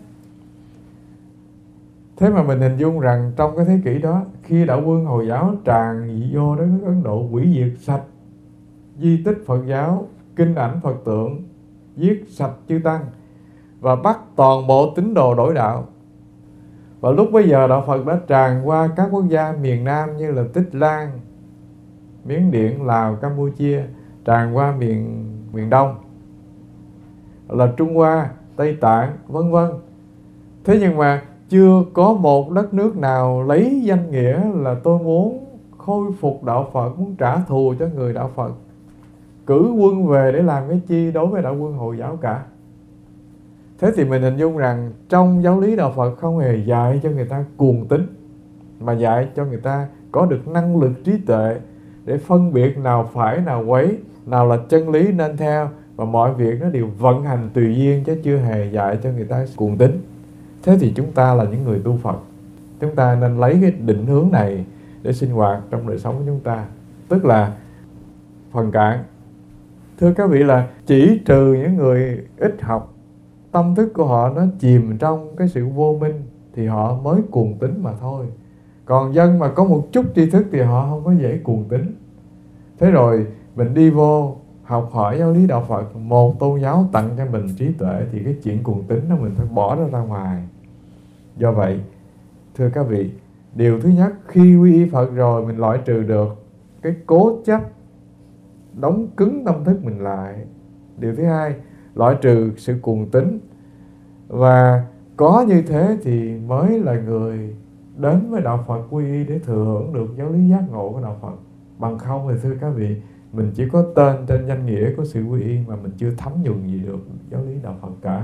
Thế mà mình hình dung rằng trong cái thế kỷ đó, khi đạo quân Hồi giáo tràn vô đến nước Ấn Độ, hủy diệt sạch di tích Phật giáo, kinh ảnh Phật tượng, giết sạch chư tăng và bắt toàn bộ tín đồ đổi đạo. Và lúc bấy giờ đạo Phật đã tràn qua các quốc gia miền Nam như là Tích Lan, Miến Điện, Lào, Campuchia, tràn qua miền miền Đông là Trung Hoa, Tây Tạng, vân vân. Thế nhưng mà chưa có một đất nước nào lấy danh nghĩa là tôi muốn khôi phục đạo Phật, muốn trả thù cho người đạo Phật, cử quân về để làm cái chi đối với đạo quân Hồi giáo cả. Thế thì mình hình dung rằng trong giáo lý đạo Phật không hề dạy cho người ta cuồng tín, mà dạy cho người ta có được năng lực trí tuệ để phân biệt nào phải nào quấy, nào là chân lý nên theo, và mọi việc nó đều vận hành tùy duyên, chứ chưa hề dạy cho người ta cuồng tín. Thế thì chúng ta là những người tu Phật, chúng ta nên lấy cái định hướng này để sinh hoạt trong đời sống của chúng ta. Tức là phần cạn, thưa các vị, là chỉ trừ những người ít học, tâm thức của họ nó chìm trong cái sự vô minh thì họ mới cuồng tín mà thôi. Còn dân mà có một chút tri thức thì họ không có dễ cuồng tín. Thế rồi mình đi vô học hỏi giáo lý đạo Phật, một tôn giáo tặng cho mình trí tuệ, thì cái chuyện cuồng tín đó mình phải bỏ nó ra ngoài. Do vậy, thưa các vị, điều thứ nhất, khi quy y Phật rồi mình loại trừ được cái cố chấp đóng cứng tâm thức mình lại. Điều thứ hai, loại trừ sự cuồng tín. Và có như thế thì mới là người đến với đạo Phật quy y để thừa hưởng được giáo lý giác ngộ của đạo Phật. Bằng không thì thưa các vị, mình chỉ có tên trên danh nghĩa của sự quy y mà mình chưa thấm nhuần gì được giáo lý đạo Phật cả.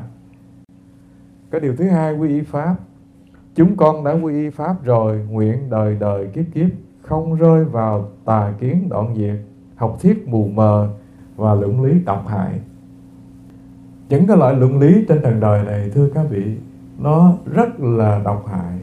Cái điều thứ hai, quy y Pháp. Chúng con đã quy y Pháp rồi, nguyện đời đời kiếp kiếp không rơi vào tà kiến đoạn diệt, học thuyết mù mờ và luận lý độc hại. Những cái loại luận lý trên trần đời này, thưa các vị, nó rất là độc hại.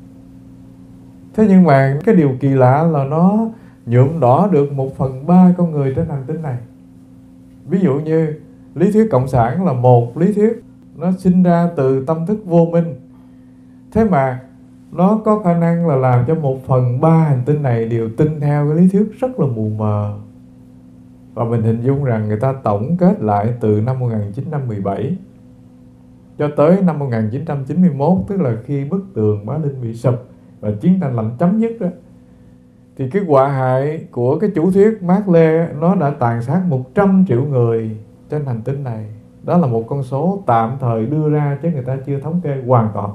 Thế nhưng mà cái điều kỳ lạ là nó nhuộm đỏ được một phần ba con người trên hành tinh này. Ví dụ như lý thuyết cộng sản là một lý thuyết, nó sinh ra từ tâm thức vô minh. Thế mà nó có khả năng là làm cho một phần ba hành tinh này đều tin theo cái lý thuyết rất là mù mờ. Và mình hình dung rằng người ta tổng kết lại từ năm một nghìn chín trăm mười bảy cho tới năm một nghìn chín trăm chín mươi mốt, tức là khi bức tường Bá Linh bị sụp và chiến tranh lạnh chấm dứt đó, thì cái họa hại của cái chủ thuyết Mác Lê nó đã tàn sát một trăm triệu người trên hành tinh này. Đó là một con số tạm thời đưa ra chứ người ta chưa thống kê hoàn toàn.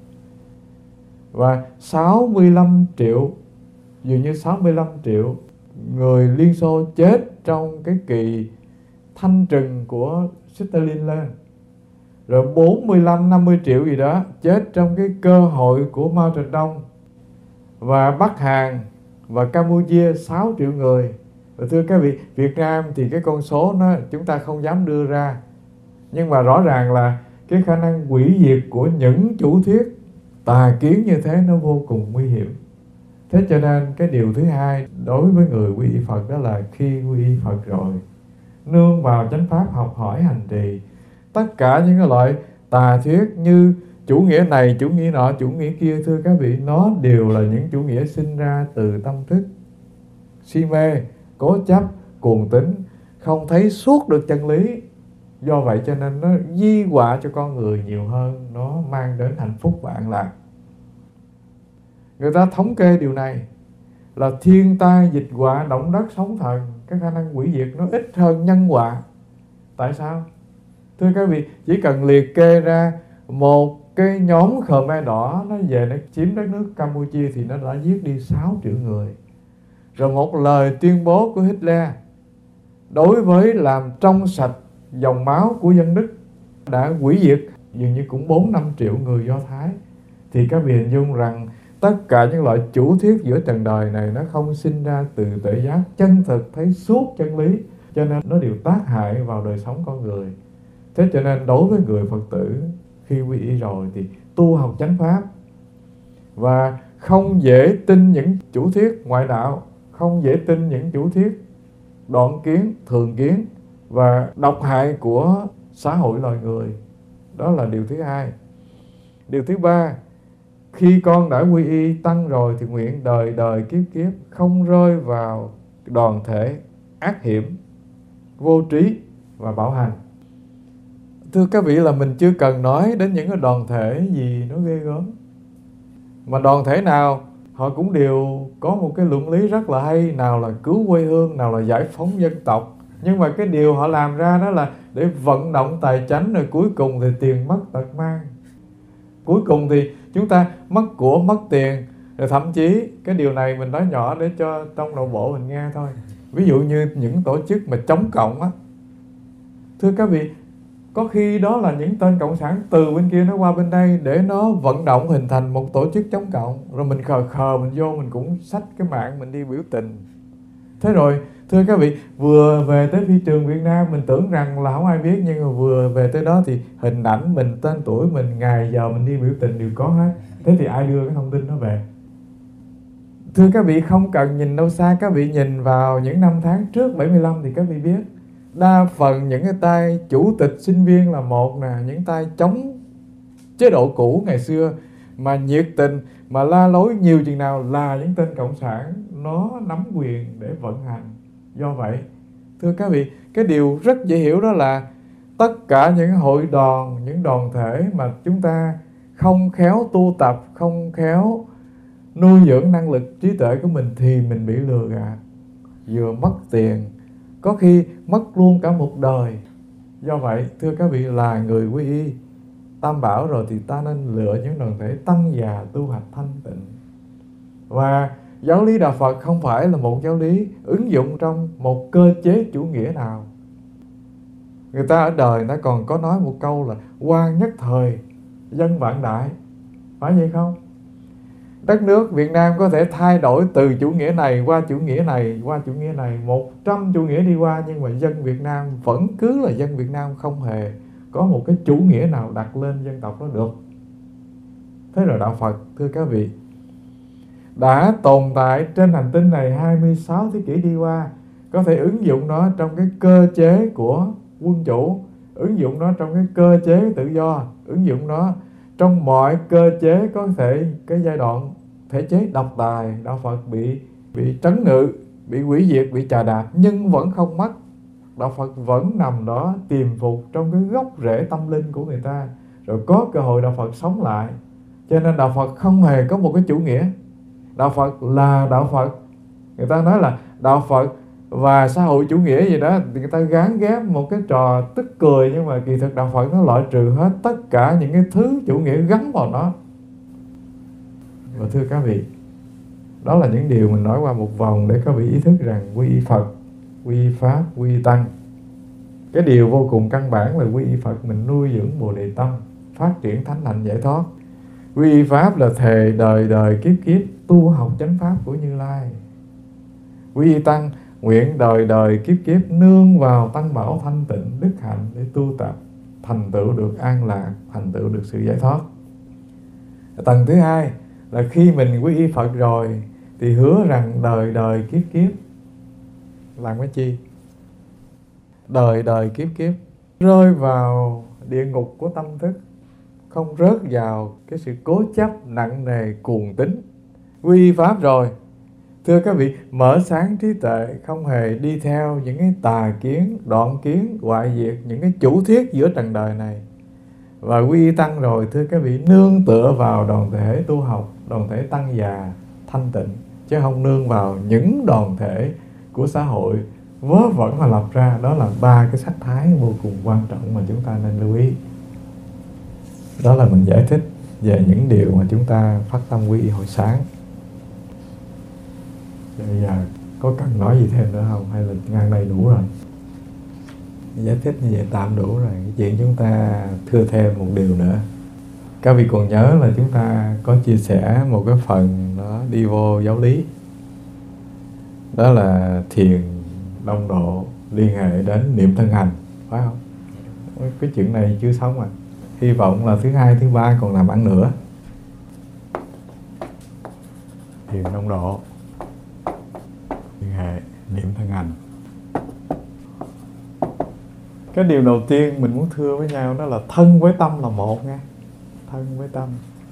Và sáu mươi lăm triệu, dường như sáu mươi lăm triệu người Liên Xô chết trong cái kỳ thanh trừng của Stalin lên. Rồi bốn mươi lăm năm mươi triệu gì đó chết trong cái cơ hội của Mao Trạch-đông. Và Bắc Hàn và Campuchia sáu triệu người. Và thưa các vị, Việt Nam thì cái con số nó chúng ta không dám đưa ra. Nhưng mà rõ ràng là cái khả năng hủy diệt của những chủ thuyết tà kiến như thế nó vô cùng nguy hiểm. Thế cho nên cái điều thứ hai đối với người quy y Phật đó là khi quy y Phật rồi, nương vào chánh pháp học hỏi hành trì, tất cả những cái loại tà thuyết như chủ nghĩa này, chủ nghĩa nọ, chủ nghĩa kia, thưa các vị, nó đều là những chủ nghĩa sinh ra từ tâm thức si mê, cố chấp, cuồng tín, không thấy suốt được chân lý. Do vậy cho nên nó di họa cho con người nhiều hơn nó mang đến hạnh phúc và an lạc. Người ta thống kê điều này là thiên tai, dịch họa, động đất, sóng thần, cái khả năng hủy diệt nó ít hơn nhân họa. Tại sao? Thưa các vị, chỉ cần liệt kê ra một cái nhóm Khmer Đỏ nó về nó chiếm đất nước Campuchia thì nó đã giết đi sáu triệu người. Rồi một lời tuyên bố của Hitler đối với làm trong sạch dòng máu của dân Đức đã hủy diệt dường như cũng bốn năm triệu người Do Thái. Thì các vị hình dung rằng tất cả những loại chủ thuyết giữa trần đời này nó không sinh ra từ tuệ giác chân thực thấy suốt chân lý, cho nên nó đều tác hại vào đời sống con người. Thế cho nên đối với người Phật tử khi quy y rồi thì tu học chánh pháp và không dễ tin những chủ thuyết ngoại đạo, không dễ tin những chủ thuyết đoạn kiến, thường kiến và độc hại của xã hội loài người. Đó là điều thứ hai. Điều thứ ba, khi con đã quy y tăng rồi thì nguyện đời đời kiếp kiếp không rơi vào đoàn thể ác hiểm, vô trí và bạo hành. Thưa các vị, là mình chưa cần nói đến những cái đoàn thể gì nó ghê gớm, mà đoàn thể nào họ cũng đều có một cái luận lý rất là hay, nào là cứu quê hương, nào là giải phóng dân tộc. Nhưng mà cái điều họ làm ra đó là để vận động tài chánh, rồi cuối cùng thì tiền mất tật mang. Cuối cùng thì chúng ta mất của, mất tiền. Rồi thậm chí cái điều này mình nói nhỏ để cho trong nội bộ mình nghe thôi. Ví dụ như những tổ chức mà chống cộng á, thưa các vị, có khi đó là những tên cộng sản từ bên kia nó qua bên đây để nó vận động hình thành một tổ chức chống cộng. Rồi mình khờ khờ mình vô mình cũng xách cái mạng mình đi biểu tình. Thế rồi thưa các vị, vừa về tới phi trường Việt Nam mình tưởng rằng là không ai biết, nhưng mà vừa về tới đó thì hình ảnh mình, tên tuổi mình, ngày giờ mình đi biểu tình đều có hết. Thế thì ai đưa cái thông tin đó về? Thưa các vị, không cần nhìn đâu xa, các vị nhìn vào những năm tháng trước bảy mươi lăm thì các vị biết đa phần những cái tay chủ tịch sinh viên là một nè, những tay chống chế độ cũ ngày xưa mà nhiệt tình mà la lối nhiều chừng nào là những tên cộng sản nó nắm quyền để vận hành. Do vậy thưa các vị, cái điều rất dễ hiểu đó là tất cả những hội đoàn, những đoàn thể mà chúng ta không khéo tu tập, không khéo nuôi dưỡng năng lực trí tuệ của mình thì mình bị lừa gạt, vừa mất tiền, có khi mất luôn cả một đời. Do vậy thưa các vị, là người quy y Tam Bảo rồi thì ta nên lựa những đoàn thể tăng già tu hành thanh tịnh. Và giáo lý Đạo Phật không phải là một giáo lý ứng dụng trong một cơ chế chủ nghĩa nào. Người ta ở đời người ta còn có nói một câu là quan nhất thời, dân vạn đại. Phải vậy không? Đất nước Việt Nam có thể thay đổi từ chủ nghĩa này qua chủ nghĩa này, qua chủ nghĩa này, một trăm chủ nghĩa đi qua, nhưng mà dân Việt Nam vẫn cứ là dân Việt Nam, không hề có một cái chủ nghĩa nào đặt lên dân tộc đó được. Thế rồi Đạo Phật, thưa các vị, đã tồn tại trên hành tinh này hai mươi sáu thế kỷ đi qua, có thể ứng dụng nó trong cái cơ chế của quân chủ, ứng dụng nó trong cái cơ chế tự do, ứng dụng nó trong mọi cơ chế có thể. Cái giai đoạn thể chế độc tài, Đạo Phật bị bị trấn ngự, bị hủy diệt, bị chà đạp, nhưng vẫn không mất. Đạo Phật vẫn nằm đó tiềm phục trong cái gốc rễ tâm linh của người ta, rồi có cơ hội Đạo Phật sống lại. Cho nên Đạo Phật không hề có một cái chủ nghĩa. Đạo Phật là Đạo Phật. Người ta nói là Đạo Phật và xã hội chủ nghĩa gì đó, thì người ta gán ghép một cái trò tức cười, nhưng mà kỳ thực Đạo Phật nó loại trừ hết tất cả những cái thứ chủ nghĩa gắn vào nó. Và thưa các vị, đó là những điều mình nói qua một vòng để các vị ý thức rằng quy y Phật, quy y Pháp, quy y Tăng. Cái điều vô cùng căn bản là quy y Phật mình nuôi dưỡng Bồ Đề Tâm, phát triển thánh hạnh giải thoát. Quy y Pháp là thề đời đời kiếp kiếp tu học chánh Pháp của Như Lai. Quy y Tăng nguyện đời đời kiếp kiếp nương vào Tăng Bảo thanh tịnh đức hạnh để tu tập, thành tựu được an lạc, thành tựu được sự giải thoát. Tầng thứ hai là khi mình quy y Phật rồi thì hứa rằng đời đời kiếp kiếp làm cái chi? Đời đời kiếp kiếp rơi vào địa ngục của tâm thức, không rớt vào cái sự cố chấp nặng nề cuồng tín. Quy y Pháp rồi, thưa các vị, mở sáng trí tuệ, không hề đi theo những cái tà kiến, đoạn kiến, hoại diệt, những cái chủ thiết giữa trần đời này. Và quy y Tăng rồi, thưa các vị, nương tựa vào đoàn thể tu học, đoàn thể tăng già thanh tịnh, chứ không nương vào những đoàn thể của xã hội vớ vẩn mà lập ra. Đó là ba cái sắc thái vô cùng quan trọng mà chúng ta nên lưu ý. Đó là mình giải thích về những điều mà chúng ta phát tâm quy y hồi sáng. Bây giờ có cần nói gì thêm nữa không? Hay là ngang đây đủ rồi? Giải thích như vậy tạm đủ rồi. Cái chuyện chúng ta thưa thêm một điều nữa. Các vị còn nhớ là chúng ta có chia sẻ một cái phần đó đi vô giáo lý. Đó là thiền đông độ liên hệ đến niệm thân hành, phải không? Cái chuyện này chưa xong à. Hy vọng là thứ hai, thứ ba còn làm ăn nữa. Thiền đông độ liên hệ niệm thân hành. Cái điều đầu tiên mình muốn thưa với nhau đó là thân với tâm là một nha. Thân với tâm.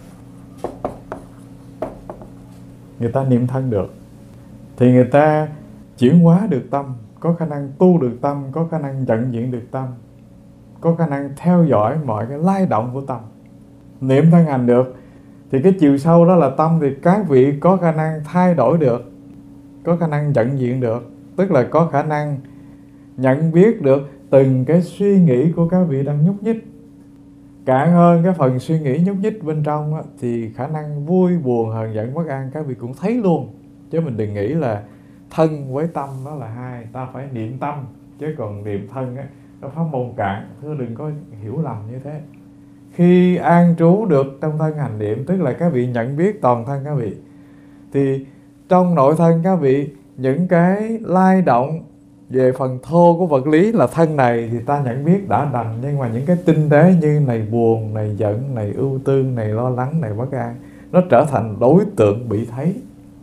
Người ta niệm thân được thì người ta chuyển hóa được tâm, có khả năng tu được tâm, có khả năng nhận diện được tâm, có khả năng theo dõi mọi cái lay động của tâm. Niệm thân hành được thì cái chiều sâu đó là tâm, thì các vị có khả năng thay đổi được, có khả năng nhận diện được, tức là có khả năng nhận biết được từng cái suy nghĩ của các vị đang nhúc nhích. Cạn hơn cái phần suy nghĩ nhúc nhích bên trong á, thì khả năng vui, buồn, hờn giận, bất an các vị cũng thấy luôn. Chứ mình đừng nghĩ là thân với tâm đó là hai, ta phải niệm tâm, chứ còn niệm thân á, nó pháp môn cạn. Thưa đừng có hiểu lầm như thế. Khi an trú được trong thân hành niệm, tức là các vị nhận biết toàn thân các vị, thì trong nội thân các vị, những cái lay động về phần thô của vật lý là thân này thì ta nhận biết đã đành, nhưng mà những cái tinh tế như này buồn, này giận, này ưu tư, này lo lắng, này bất an, nó trở thành đối tượng bị thấy.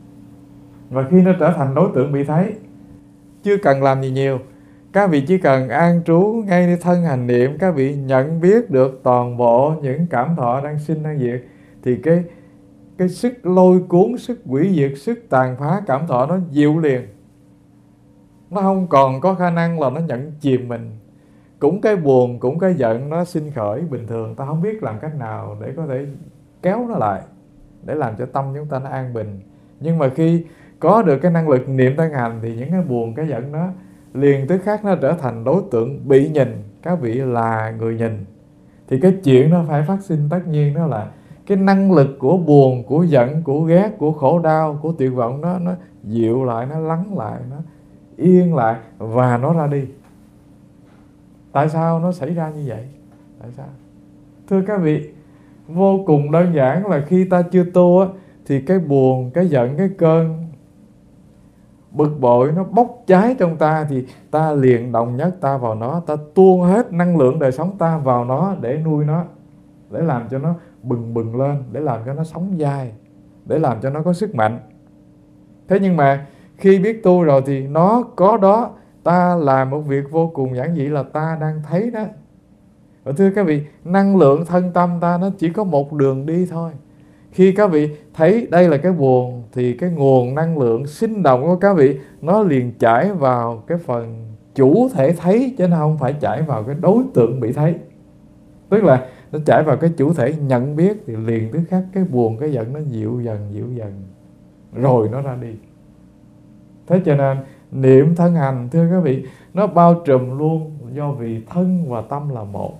Và khi nó trở thành đối tượng bị thấy, chưa cần làm gì nhiều, các vị chỉ cần an trú ngayในthân hành niệm, các vị nhận biết được toàn bộ những cảm thọ đang sinh đang diệt, thì cái cái sức lôi cuốn, sức hủy diệt, sức tàn phá cảm thọ nó dịu liền. Nó không còn có khả năng là nó nhận chìm mình. Cũng cái buồn, cũng cái giận nó sinh khởi bình thường, ta không biết làm cách nào để có thể kéo nó lại, để làm cho tâm chúng ta nó an bình. Nhưng mà khi có được cái năng lực niệm thân hành thì những cái buồn, cái giận đó liền tức khắc nó trở thành đối tượng bị nhìn, các vị là người nhìn. Thì cái chuyện nó phải phát sinh tất nhiên đó là cái năng lực của buồn, của giận, của ghét, của khổ đau, của tuyệt vọng đó, nó dịu lại, nó lắng lại, nó yên lại và nó ra đi. Tại sao nó xảy ra như vậy? Tại sao? Thưa các vị, vô cùng đơn giản là khi ta chưa tu á, thì cái buồn, cái giận, cái cơn bực bội nó bốc cháy trong ta, thì ta liền đồng nhất ta vào nó, ta tuôn hết năng lượng đời sống ta vào nó để nuôi nó, để làm cho nó bừng bừng lên, để làm cho nó sống dai, để làm cho nó có sức mạnh. Thế nhưng mà khi biết tu rồi thì nó có đó, ta làm một việc vô cùng giản dị là ta đang thấy đó. Và thưa các vị, năng lượng thân tâm ta nó chỉ có một đường đi thôi. Khi các vị thấy đây là cái buồn thì cái nguồn năng lượng sinh động của các vị nó liền chảy vào cái phần chủ thể thấy, chứ nó không phải chảy vào cái đối tượng bị thấy. Tức là nó chảy vào cái chủ thể nhận biết thì liền tức khắc cái buồn, cái giận nó dịu dần, dịu dần, rồi nó ra đi. Thế cho nên niệm thân hành, thưa các vị, nó bao trùm luôn, do vì thân và tâm là một.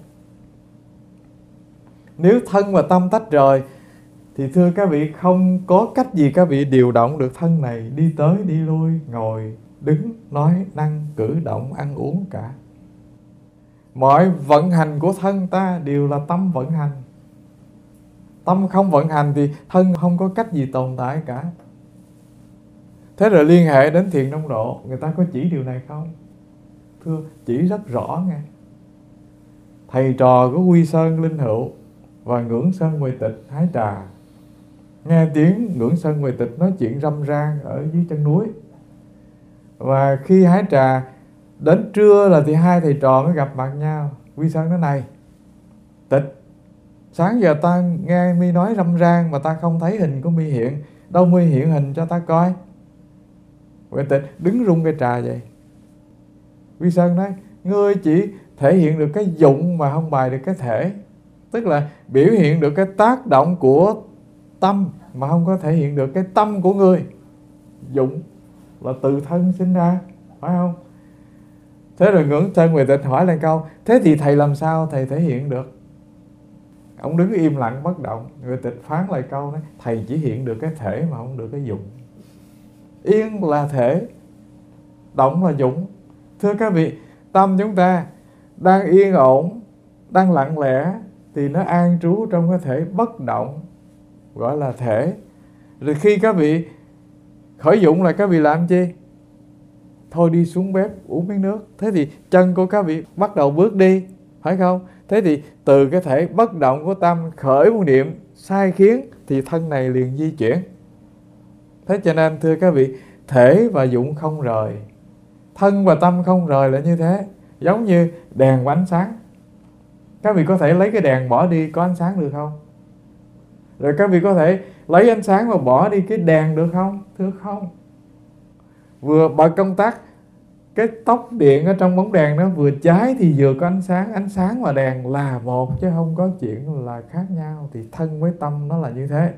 Nếu thân và tâm tách rời thì thưa các vị, không có cách gì các vị điều động được thân này đi tới đi lui, ngồi, đứng, nói, năng, cử động, ăn uống cả. Mọi vận hành của thân ta đều là tâm vận hành. Tâm không vận hành thì thân không có cách gì tồn tại cả. Thế rồi liên hệ đến thiền đông độ, người ta có chỉ điều này không? Thưa, chỉ rất rõ nghe. Thầy trò của Quy Sơn Linh Hữu và Ngưỡng Sơn Huệ Tịch hái trà, nghe tiếng Ngưỡng Sơn Huệ Tịch nói chuyện râm ran ở dưới chân núi. Và khi hái trà đến trưa là thì hai thầy trò mới gặp mặt nhau. Quy Sơn nói này, Tịch, Sáng giờ ta nghe mi nói râm ran mà ta không thấy hình của mi hiện. Đâu mi hiện hình cho ta coi. Huệ Tịch đứng rung cây trà vậy. Vi Sơn nói, ngươi chỉ thể hiện được cái dụng mà không bài được cái thể. Tức là biểu hiện được cái tác động của tâm mà không có thể hiện được cái tâm của ngươi. Dụng là từ thân sinh ra, phải không? Thế rồi Ngưỡng Sơn Huệ Tịch hỏi lại câu, thế thì thầy làm sao thầy thể hiện được? Ông đứng im lặng bất động. Huệ Tịch phán lại câu nói, thầy chỉ hiện được cái thể mà không được cái dụng. Yên là thể, động là dụng. Thưa các vị, tâm chúng ta đang yên ổn, đang lặng lẽ thì nó an trú trong cái thể bất động, gọi là thể. Rồi khi các vị khởi dụng là các vị làm chi? Thôi đi xuống bếp uống miếng nước. Thế thì chân của các vị bắt đầu bước đi, phải không? Thế thì từ cái thể bất động của tâm khởi một niệm sai khiến thì thân này liền di chuyển. Thế cho nên thưa các vị, thể và dụng không rời, thân và tâm không rời là như thế. Giống như đèn và ánh sáng. Các vị có thể lấy cái đèn bỏ đi, có ánh sáng được không? Rồi các vị có thể lấy ánh sáng và bỏ đi cái đèn được không? Thưa không. Vừa bật công tắc, cái tốc điện ở trong bóng đèn nó vừa cháy thì vừa có ánh sáng. Ánh sáng và đèn là một chứ không có chuyện là khác nhau. Thì thân với tâm nó là như thế.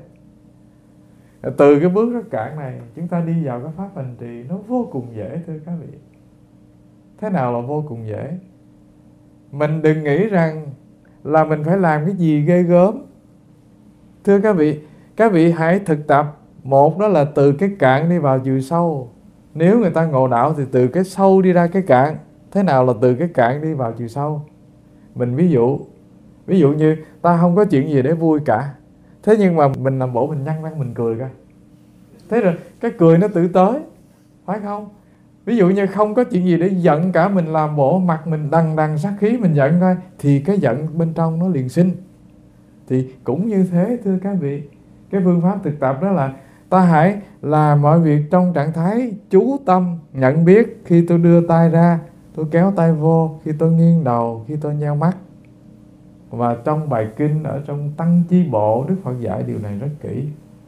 Từ cái bước rất cạn này chúng ta đi vào cái pháp hành trì nó vô cùng dễ thưa các vị. Thế nào là vô cùng dễ? Mình đừng nghĩ rằng là mình phải làm cái gì ghê gớm. Thưa các vị, các vị hãy thực tập. Một đó là từ cái cạn đi vào chiều sâu. Nếu người ta ngộ đạo thì từ cái sâu đi ra cái cạn. Thế nào là từ cái cạn đi vào chiều sâu? Mình ví dụ Ví dụ như ta không có chuyện gì để vui cả. Thế nhưng mà mình làm bộ mình nhăn răng mình cười coi. Thế rồi cái cười nó tự tới, phải không? Ví dụ như không có chuyện gì để giận cả, mình làm bộ mặt mình đằng đằng sát khí mình giận coi, thì cái giận bên trong nó liền sinh. Thì cũng như thế thưa các vị. Cái phương pháp thực tập đó là ta hãy làm mọi việc trong trạng thái chú tâm, nhận biết. Khi tôi đưa tay ra, tôi kéo tay vô. Khi tôi nghiêng đầu, khi tôi nheo mắt. Và trong bài kinh, ở trong Tăng Chi Bộ, Đức Phật dạy điều này rất kỹ.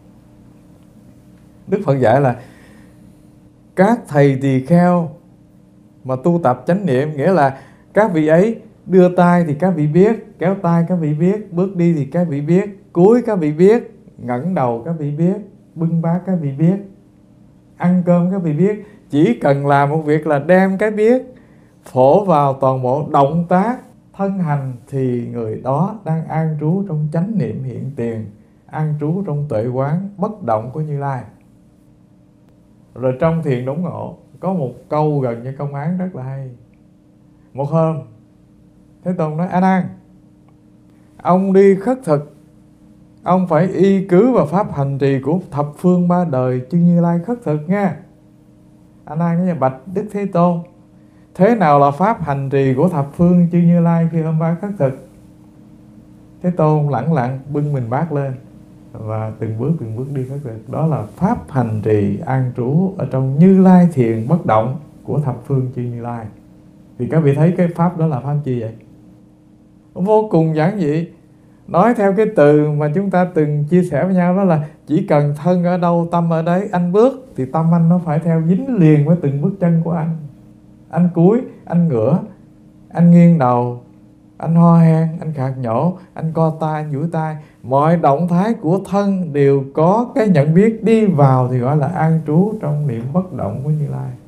Đức Phật dạy là các thầy tỳ kheo mà tu tập chánh niệm, nghĩa là các vị ấy đưa tay thì các vị biết, kéo tay các vị biết, bước đi thì các vị biết, cúi các vị biết, ngẩng đầu các vị biết, bưng bát các vị biết, ăn cơm các vị biết. Chỉ cần làm một việc là đem cái biết phổ vào toàn bộ động tác thân hành thì người đó đang an trú trong chánh niệm hiện tiền, an trú trong tuệ quán bất động của Như Lai. Rồi trong thiền đốn ngộ có một câu gần như công án rất là hay. Một hôm Thế Tôn nói: A Nan, ông đi khất thực, ông phải y cứ vào pháp hành trì của thập phương ba đời chư Như Lai khất thực nha. A Nan nói: bạch Đức Thế Tôn, thế nào là pháp hành trì của thập phương chư Như Lai khi hôm ba khất thực? Thế Tôn lẳng lặng bưng mình bát lên và từng bước từng bước đi khất thực. Đó là pháp hành trì an trú ở trong Như Lai thiền bất động của thập phương chư Như Lai. Thì các vị thấy cái pháp đó là pháp chi vậy? Vô cùng giản dị. Nói theo cái từ mà chúng ta từng chia sẻ với nhau, đó là chỉ cần thân ở đâu tâm ở đấy, anh bước thì tâm anh nó phải theo dính liền với từng bước chân của anh. Anh cúi, anh ngửa, anh nghiêng đầu, anh ho hen, anh khạc nhổ, anh co tay, anh duỗi tay, mọi động thái của thân đều có cái nhận biết đi vào thì gọi là an trú trong niệm bất động của Như Lai.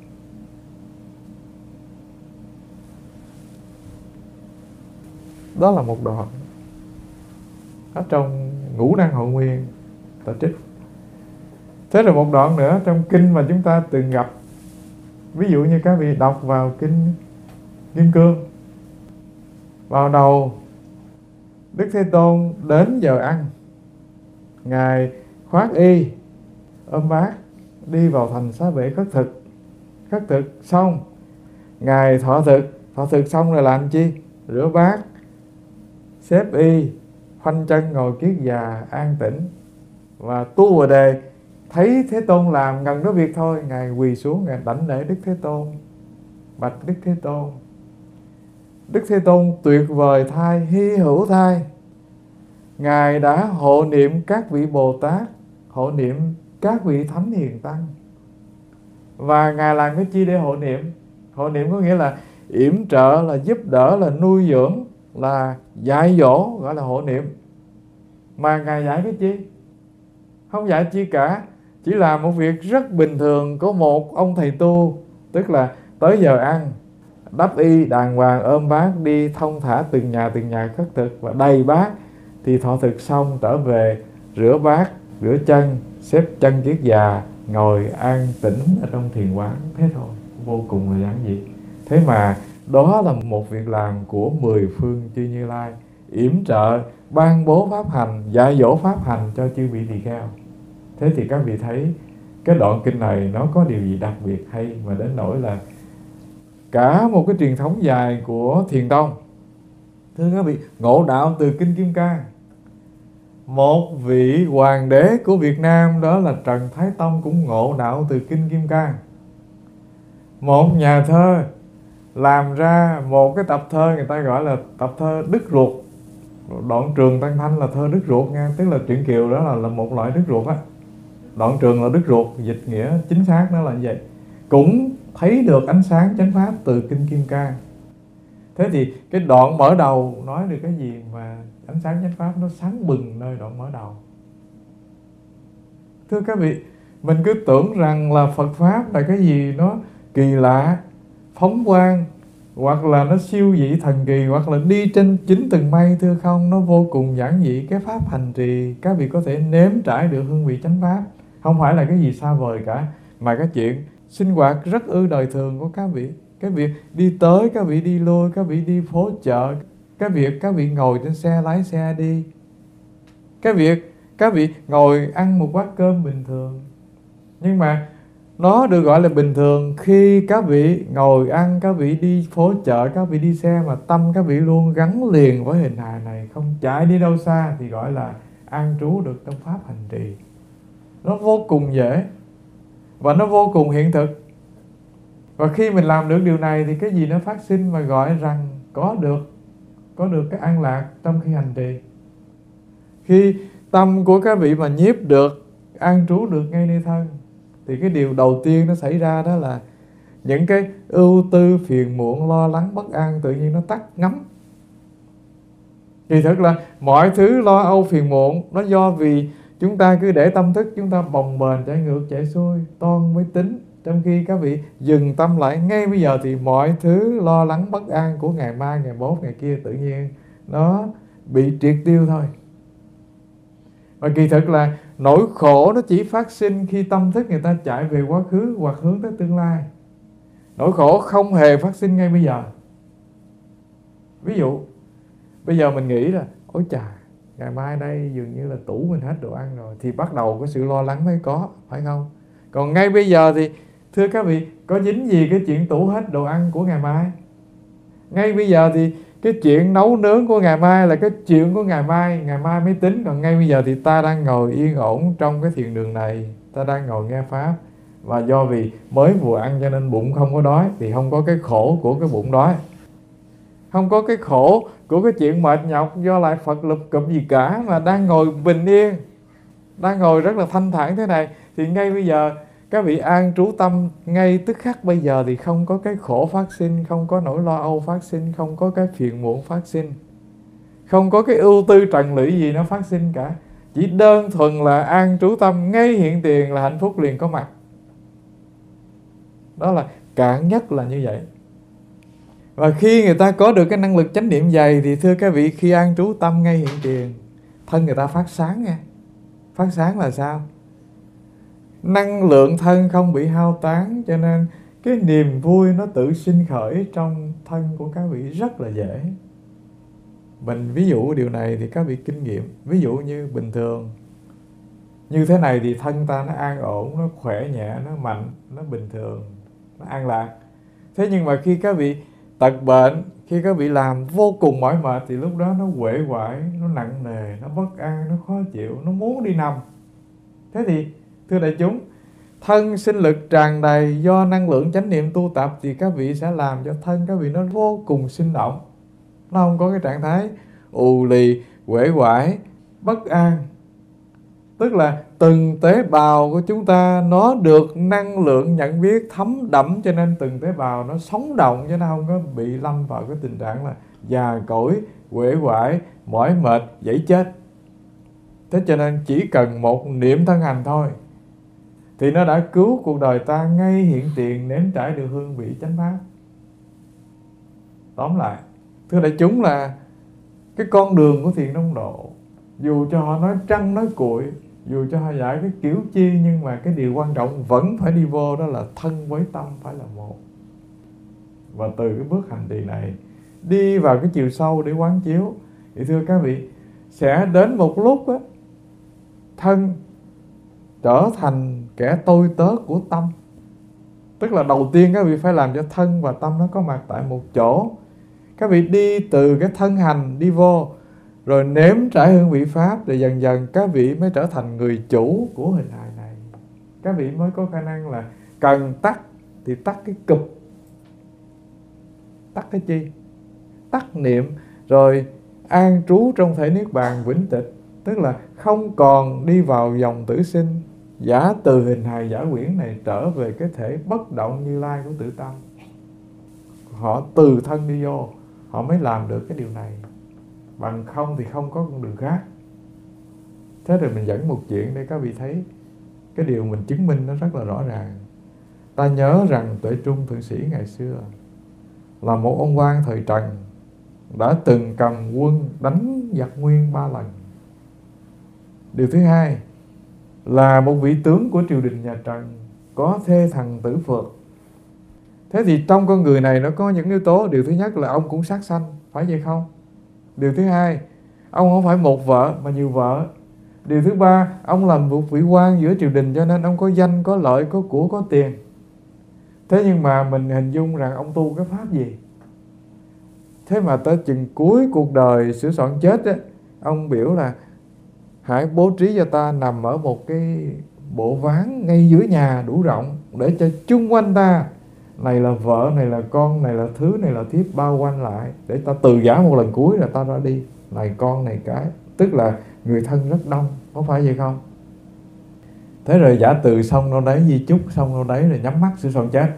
Đó là một đoạn ở trong Ngũ Năng Hội Nguyên ta trích. Thế rồi một đoạn nữa trong kinh mà chúng ta từng gặp. Ví dụ như các vị đọc vào kinh Kim Cương, vào đầu Đức Thế Tôn đến giờ ăn, Ngài khoác y, ôm bát, đi vào thành Xá Vệ khất thực. Khất thực xong, Ngài thọ thực, thọ thực xong rồi làm chi? Rửa bát, xếp y, khoanh chân ngồi kiết già an tĩnh. Và tu Bồ Đề thấy Thế Tôn làm gần đó việc thôi, Ngài quỳ xuống, Ngài đảnh lễ Đức Thế Tôn. Bạch Đức Thế Tôn, Đức Thế Tôn tuyệt vời thay, hy hữu thay. Ngài đã hộ niệm các vị Bồ Tát, hộ niệm các vị Thánh Hiền Tăng. Và Ngài làm cái chi để hộ niệm? Hộ niệm có nghĩa là yểm trợ, là giúp đỡ, là nuôi dưỡng, là dạy dỗ, gọi là hộ niệm. Mà Ngài dạy cái chi? Không dạy chi cả. Chỉ là một việc rất bình thường của một ông thầy tu. Tức là tới giờ ăn, đắp y đàng hoàng, ôm bát đi thông thả từng nhà từng nhà khất thực, và đầy bát thì thọ thực xong trở về rửa bát, rửa chân, xếp chân kiết già, ngồi an tĩnh ở trong thiền quán. Thế thôi, vô cùng là giản dị. Thế mà đó là một việc làm của mười phương chư Như Lai, yểm trợ, ban bố pháp hành, dạy dỗ pháp hành cho chư vị tỳ kheo. Thế thì các vị thấy cái đoạn kinh này nó có điều gì đặc biệt hay mà đến nỗi là cả một cái truyền thống dài của Thiền Tông. Thưa các vị, ngộ đạo từ Kinh Kim Cang. Một vị hoàng đế của Việt Nam đó là Trần Thái Tông cũng ngộ đạo từ Kinh Kim Cang. Một nhà thơ làm ra một cái tập thơ, người ta gọi là tập thơ Đức Ruột. Đoạn Trường Tăng Thanh là thơ Đức Ruột nha, tức là truyện Kiều đó là, là một loại Đức Ruột á. Đoạn Trường là Đức Ruột, dịch nghĩa chính xác nó là như vậy. Cũng thấy được ánh sáng chánh pháp từ Kinh Kim Cang. Thế thì cái đoạn mở đầu nói được cái gì mà ánh sáng chánh pháp nó sáng bừng nơi đoạn mở đầu? Thưa các vị, mình cứ tưởng rằng là Phật Pháp là cái gì nó kỳ lạ, phóng quang, hoặc là nó siêu dị thần kỳ, hoặc là đi trên chín tầng mây. Thưa không, nó vô cùng giản dị. Cái pháp hành trì các vị có thể nếm trải được hương vị chánh pháp, không phải là cái gì xa vời cả, mà cái chuyện sinh hoạt rất ư đời thường của các vị. Cái việc đi tới, các vị đi lui, các vị đi phố chợ, cái việc các vị ngồi trên xe lái xe đi, cái việc các vị ngồi ăn một bát cơm bình thường. Nhưng mà nó được gọi là bình thường khi các vị ngồi ăn, các vị đi phố chợ, các vị đi xe mà tâm các vị luôn gắn liền với hình hài này, không chạy đi đâu xa, thì gọi là an trú được trong pháp hành trì. Nó vô cùng dễ và nó vô cùng hiện thực. Và khi mình làm được điều này thì cái gì nó phát sinh mà gọi rằng có được có được cái an lạc trong khi hành trì. Khi tâm của các vị mà nhiếp được, an trú được ngay nơi thân, thì cái điều đầu tiên nó xảy ra đó là những cái ưu tư, phiền muộn, lo lắng, bất an tự nhiên nó tắt ngấm. Thì thật là mọi thứ lo âu phiền muộn nó do vì chúng ta cứ để tâm thức chúng ta bồng bềnh, chạy ngược chạy xuôi, toan mới tính. Trong khi các vị dừng tâm lại ngay bây giờ thì mọi thứ lo lắng bất an của ngày mai, ngày mốt, ngày kia tự nhiên nó bị triệt tiêu thôi. Và kỳ thực là nỗi khổ nó chỉ phát sinh khi tâm thức người ta chạy về quá khứ hoặc hướng tới tương lai. Nỗi khổ không hề phát sinh ngay bây giờ. Ví dụ bây giờ mình nghĩ là ôi chà, ngày mai đây dường như là tủ mình hết đồ ăn rồi, thì bắt đầu cái sự lo lắng mới có, phải không? Còn ngay bây giờ thì thưa các vị, có dính gì cái chuyện tủ hết đồ ăn của ngày mai? Ngay bây giờ thì cái chuyện nấu nướng của ngày mai là cái chuyện của ngày mai, ngày mai mới tính. Còn ngay bây giờ thì ta đang ngồi yên ổn trong cái thiền đường này, ta đang ngồi nghe pháp. Và do vì mới vừa ăn cho nên bụng không có đói, thì không có cái khổ của cái bụng đói, không có cái khổ của cái chuyện mệt nhọc do lại Phật lục cụp gì cả, mà đang ngồi bình yên, đang ngồi rất là thanh thản thế này. Thì ngay bây giờ các vị an trú tâm ngay tức khắc bây giờ thì không có cái khổ phát sinh, không có nỗi lo âu phát sinh, không có cái phiền muộn phát sinh, không có cái ưu tư trần lụy gì nó phát sinh cả. Chỉ đơn thuần là an trú tâm ngay hiện tiền là hạnh phúc liền có mặt. Đó là cạn nhất là như vậy. Và khi người ta có được cái năng lực chánh niệm dày thì thưa các vị, khi an trú tâm ngay hiện tiền, thân người ta phát sáng nha. Phát sáng là sao? Năng lượng thân không bị hao tán, cho nên cái niềm vui nó tự sinh khởi trong thân của các vị rất là dễ. Mình ví dụ điều này thì các vị kinh nghiệm. Ví dụ như bình thường như thế này thì thân ta nó an ổn, nó khỏe nhẹ, nó mạnh, nó bình thường, nó an lạc. Thế nhưng mà khi các vị tật bệnh, khi các vị làm vô cùng mỏi mệt thì lúc đó nó uể oải, nó nặng nề, nó bất an, nó khó chịu, nó muốn đi nằm. Thế thì thưa đại chúng, thân sinh lực tràn đầy do năng lượng chánh niệm tu tập thì các vị sẽ làm cho thân các vị nó vô cùng sinh động. Nó không có cái trạng thái ù lì, uể oải, bất an. Tức là từng tế bào của chúng ta nó được năng lượng nhận biết thấm đẫm, cho nên từng tế bào nó sống động, chứ nó không có bị lâm vào cái tình trạng là già cỗi, uể oải, mỏi mệt, dễ chết. Thế cho nên chỉ cần một niệm thân hành thôi thì nó đã cứu cuộc đời ta ngay hiện tiền, nếm trải được hương vị chánh pháp. Tóm lại, thưa đại chúng, là cái con đường của thiền tông độ, dù cho họ nói trăng nói cuội, dù cho họ dạy cái kiểu chi, nhưng mà cái điều quan trọng vẫn phải đi vô, đó là thân với tâm phải là một. Và từ cái bước hành trì này đi vào cái chiều sâu để quán chiếu, thì thưa các vị, sẽ đến một lúc á, thân trở thành kẻ tôi tớ của tâm. Tức là đầu tiên các vị phải làm cho thân và tâm nó có mặt tại một chỗ. Các vị đi từ cái thân hành đi vô, rồi nếm trải hương vị pháp, rồi dần dần các vị mới trở thành người chủ của hình hài này. Các vị mới có khả năng là cần tắt thì tắt cái cụp. Tắt cái chi? Tắt niệm, rồi an trú trong thể niết bàn vĩnh tịch. Tức là không còn đi vào dòng tử sinh, giả từ hình hài giả quyển này trở về cái thể bất động Như Lai của tự tâm. Họ từ thân đi vô, họ mới làm được cái điều này. Bằng không thì không có con đường khác. Thế rồi mình dẫn một chuyện để các vị thấy cái điều mình chứng minh nó rất là rõ ràng. Ta nhớ rằng Tuệ Trung Thượng Sĩ ngày xưa là một ông quan thời Trần, đã từng cầm quân đánh giặc Nguyên ba lần. Điều thứ hai là một vị tướng của triều đình nhà Trần, có thê thằng Tử Phược. Thế thì trong con người này nó có những yếu tố. Điều thứ nhất là ông cũng sát sanh, phải vậy không? Điều thứ hai, ông không phải một vợ mà nhiều vợ. Điều thứ ba, ông làm một vị quan giữa triều đình, cho nên ông có danh, có lợi, có của, có tiền. Thế nhưng mà mình hình dung rằng ông tu cái pháp gì? Thế mà tới chừng cuối cuộc đời sửa soạn chết á, ông biểu là hãy bố trí cho ta nằm ở một cái bộ ván ngay dưới nhà đủ rộng, để cho chung quanh ta, này là vợ, này là con, này là thứ, này là thiếp, bao quanh lại, để ta từ giả một lần cuối rồi ta ra đi. Này con, này cái. Tức là người thân rất đông, có phải vậy không? Thế rồi giả từ xong đâu đấy, di chúc xong đâu đấy, rồi nhắm mắt sửa soạn chết.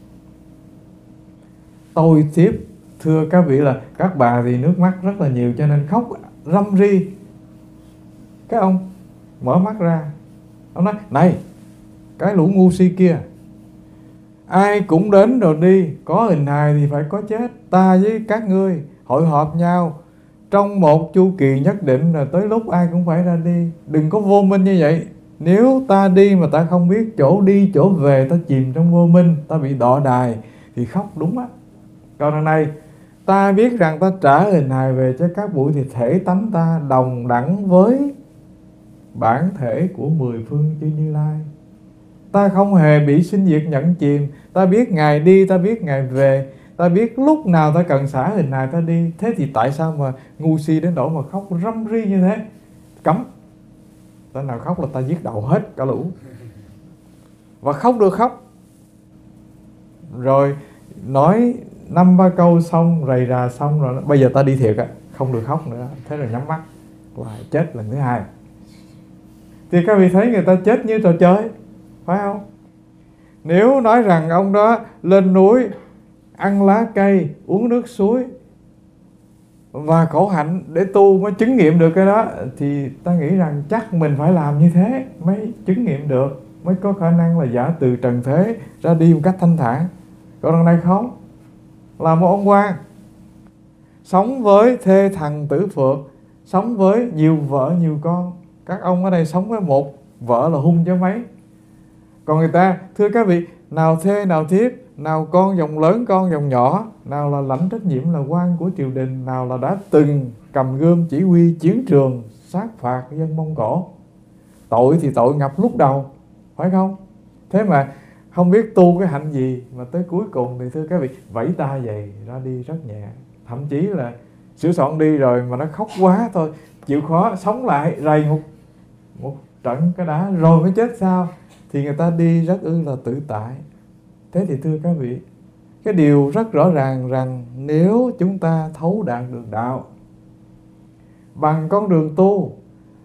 Tôi tiếp, thưa các vị, là các bà thì nước mắt rất là nhiều, cho nên khóc râm ri. Cái ông mở mắt ra, ông nói: này, cái lũ ngu si kia, ai cũng đến rồi đi, có hình hài thì phải có chết. Ta với các ngươi hội họp nhau trong một chu kỳ nhất định, rồi tới lúc ai cũng phải ra đi. Đừng có vô minh như vậy. Nếu ta đi mà ta không biết chỗ đi chỗ về, ta chìm trong vô minh, ta bị đọa đài, thì khóc đúng á. Còn đằng này, ta biết rằng ta trả hình hài về cho các bụi, thì thể tánh ta đồng đẳng với bản thể của mười phương chư Như Lai. Ta không hề bị sinh diệt nhận chìm. Ta biết ngày đi, ta biết ngày về, ta biết lúc nào ta cần xả hình hài ta đi. Thế thì tại sao mà ngu si đến độ mà khóc râm ri như thế? Cấm. Tên nào khóc là ta giết đầu hết cả lũ. Và khóc được khóc. Rồi nói năm ba câu xong, rầy rà xong rồi, bây giờ ta đi thiệt á, không được khóc nữa. Thế rồi nhắm mắt lại chết lần thứ hai. Thì các vị thấy người ta chết như trò chơi, phải không? Nếu nói rằng ông đó lên núi ăn lá cây, uống nước suối và khổ hạnh để tu mới chứng nghiệm được cái đó, thì ta nghĩ rằng chắc mình phải làm như thế mới chứng nghiệm được, mới có khả năng là giả từ trần thế ra đi một cách thanh thản. Còn đằng này không, là một ông quan sống với thê thằng Tử Phược, sống với nhiều vợ nhiều con. Các ông ở đây sống với một vợ là hung chứ mấy. Còn người ta, thưa các vị, nào thê nào thiếp, nào con dòng lớn con dòng nhỏ, nào là lãnh trách nhiệm là quan của triều đình, nào là đã từng cầm gươm chỉ huy chiến trường sát phạt dân Mông Cổ. Tội thì tội ngập lúc đầu, phải không? Thế mà không biết tu cái hạnh gì, mà tới cuối cùng thì thưa các vị, vẫy tay vậy ra đi rất nhẹ. Thậm chí là sửa soạn đi rồi mà nó khóc quá thôi, chịu khó sống lại rầy một, một trận cái đã rồi mới chết sao, thì người ta đi rất ư là tự tại. Thế thì thưa các vị, cái điều rất rõ ràng rằng nếu chúng ta thấu đạt được đạo bằng con đường tu,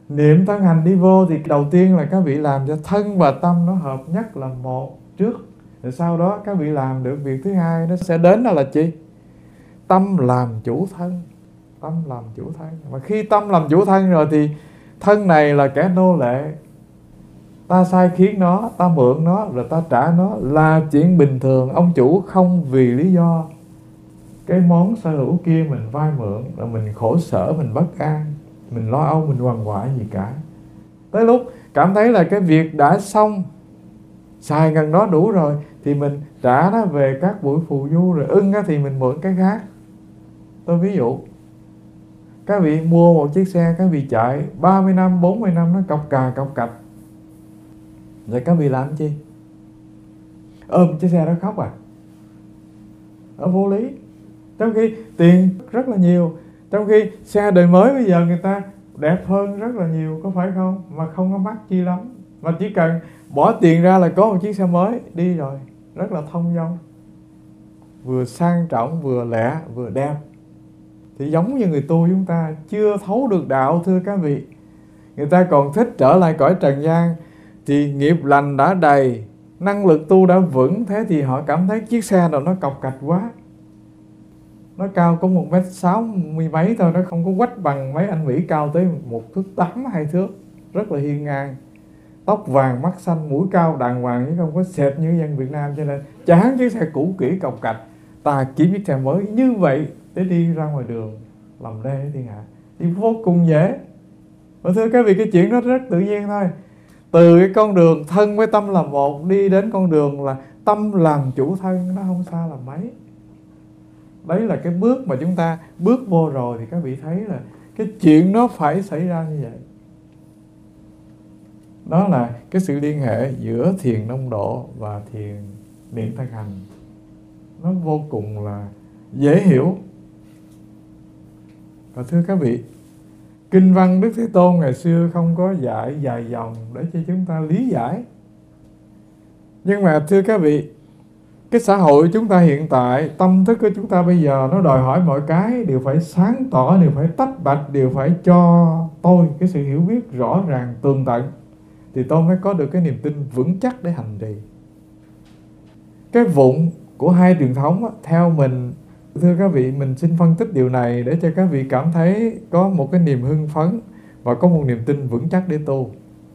Niệm thân hành đi vô thì đầu tiên là các vị làm cho thân và tâm nó hợp nhất là một trước. Rồi sau đó các vị làm được việc thứ hai nó sẽ đến, đó là chi? Tâm làm chủ thân. Tâm làm chủ thân. Mà khi tâm làm chủ thân rồi thì thân này là kẻ nô lệ. Ta sai khiến nó, ta mượn nó, rồi ta trả nó là chuyện bình thường. Ông chủ không vì lý do cái món sở hữu kia mình vay mượn rồi mình khổ sở, mình bất an, mình lo âu, mình quằn quại gì cả. Tới lúc cảm thấy là cái việc đã xong, xài gần đó đủ rồi, thì mình trả nó về các buổi phù du, rồi ưng thì mình mượn cái khác. Tôi ví dụ, các vị mua một chiếc xe, các vị chạy ba mươi năm, bốn mươi năm nó cọc cà cọc cạch, rồi các vị làm chi? Ôm chiếc xe đó khóc à? Ở vô lý. Trong khi tiền rất là nhiều, trong khi xe đời mới bây giờ người ta đẹp hơn rất là nhiều, có phải không? Mà không có mắc chi lắm, mà chỉ cần bỏ tiền ra là có một chiếc xe mới đi rồi, rất là thông dong, vừa sang trọng, vừa lẹ, vừa đẹp. Thì giống như người tu chúng ta chưa thấu được đạo, thưa các vị, người ta còn thích trở lại cõi trần gian, thì nghiệp lành đã đầy, năng lực tu đã vững, thế thì họ cảm thấy chiếc xe nào nó cọc cạch quá, nó cao có một mét sáu mươi mấy thôi, nó không có quách bằng mấy anh Mỹ cao tới một thước tám, hai thước, rất là hiên ngang, tóc vàng, mắt xanh, mũi cao đàng hoàng, chứ không có xẹp như dân Việt Nam. Cho nên chán chiếc xe cũ kỹ cọc cạch, ta kiếm chiếc xe mới như vậy để đi ra ngoài đường làm lê thiên hạ thì vô cùng dễ. Và thưa các vị, cái chuyện đó rất tự nhiên thôi. Từ cái con đường thân với tâm là một, đi đến con đường là tâm làm chủ thân, nó không xa là mấy. Đấy là cái bước mà chúng ta bước vô rồi, thì các vị thấy là cái chuyện nó phải xảy ra như vậy. Đó là cái sự liên hệ giữa thiền nông độ và thiền niệm thân hành. Nó vô cùng là dễ hiểu. Và thưa các vị, kinh văn Đức Thế Tôn ngày xưa không có dạy dài dòng để cho chúng ta lý giải. Nhưng mà thưa các vị, cái xã hội chúng ta hiện tại, tâm thức của chúng ta bây giờ nó đòi hỏi mọi cái đều phải sáng tỏ, đều phải tách bạch, đều phải cho tôi cái sự hiểu biết rõ ràng tường tận, thì tôi mới có được cái niềm tin vững chắc để hành trì. Cái vụng của hai truyền thống á, theo mình, thưa các vị, mình xin phân tích điều này để cho các vị cảm thấy có một cái niềm hưng phấn và có một niềm tin vững chắc để tu.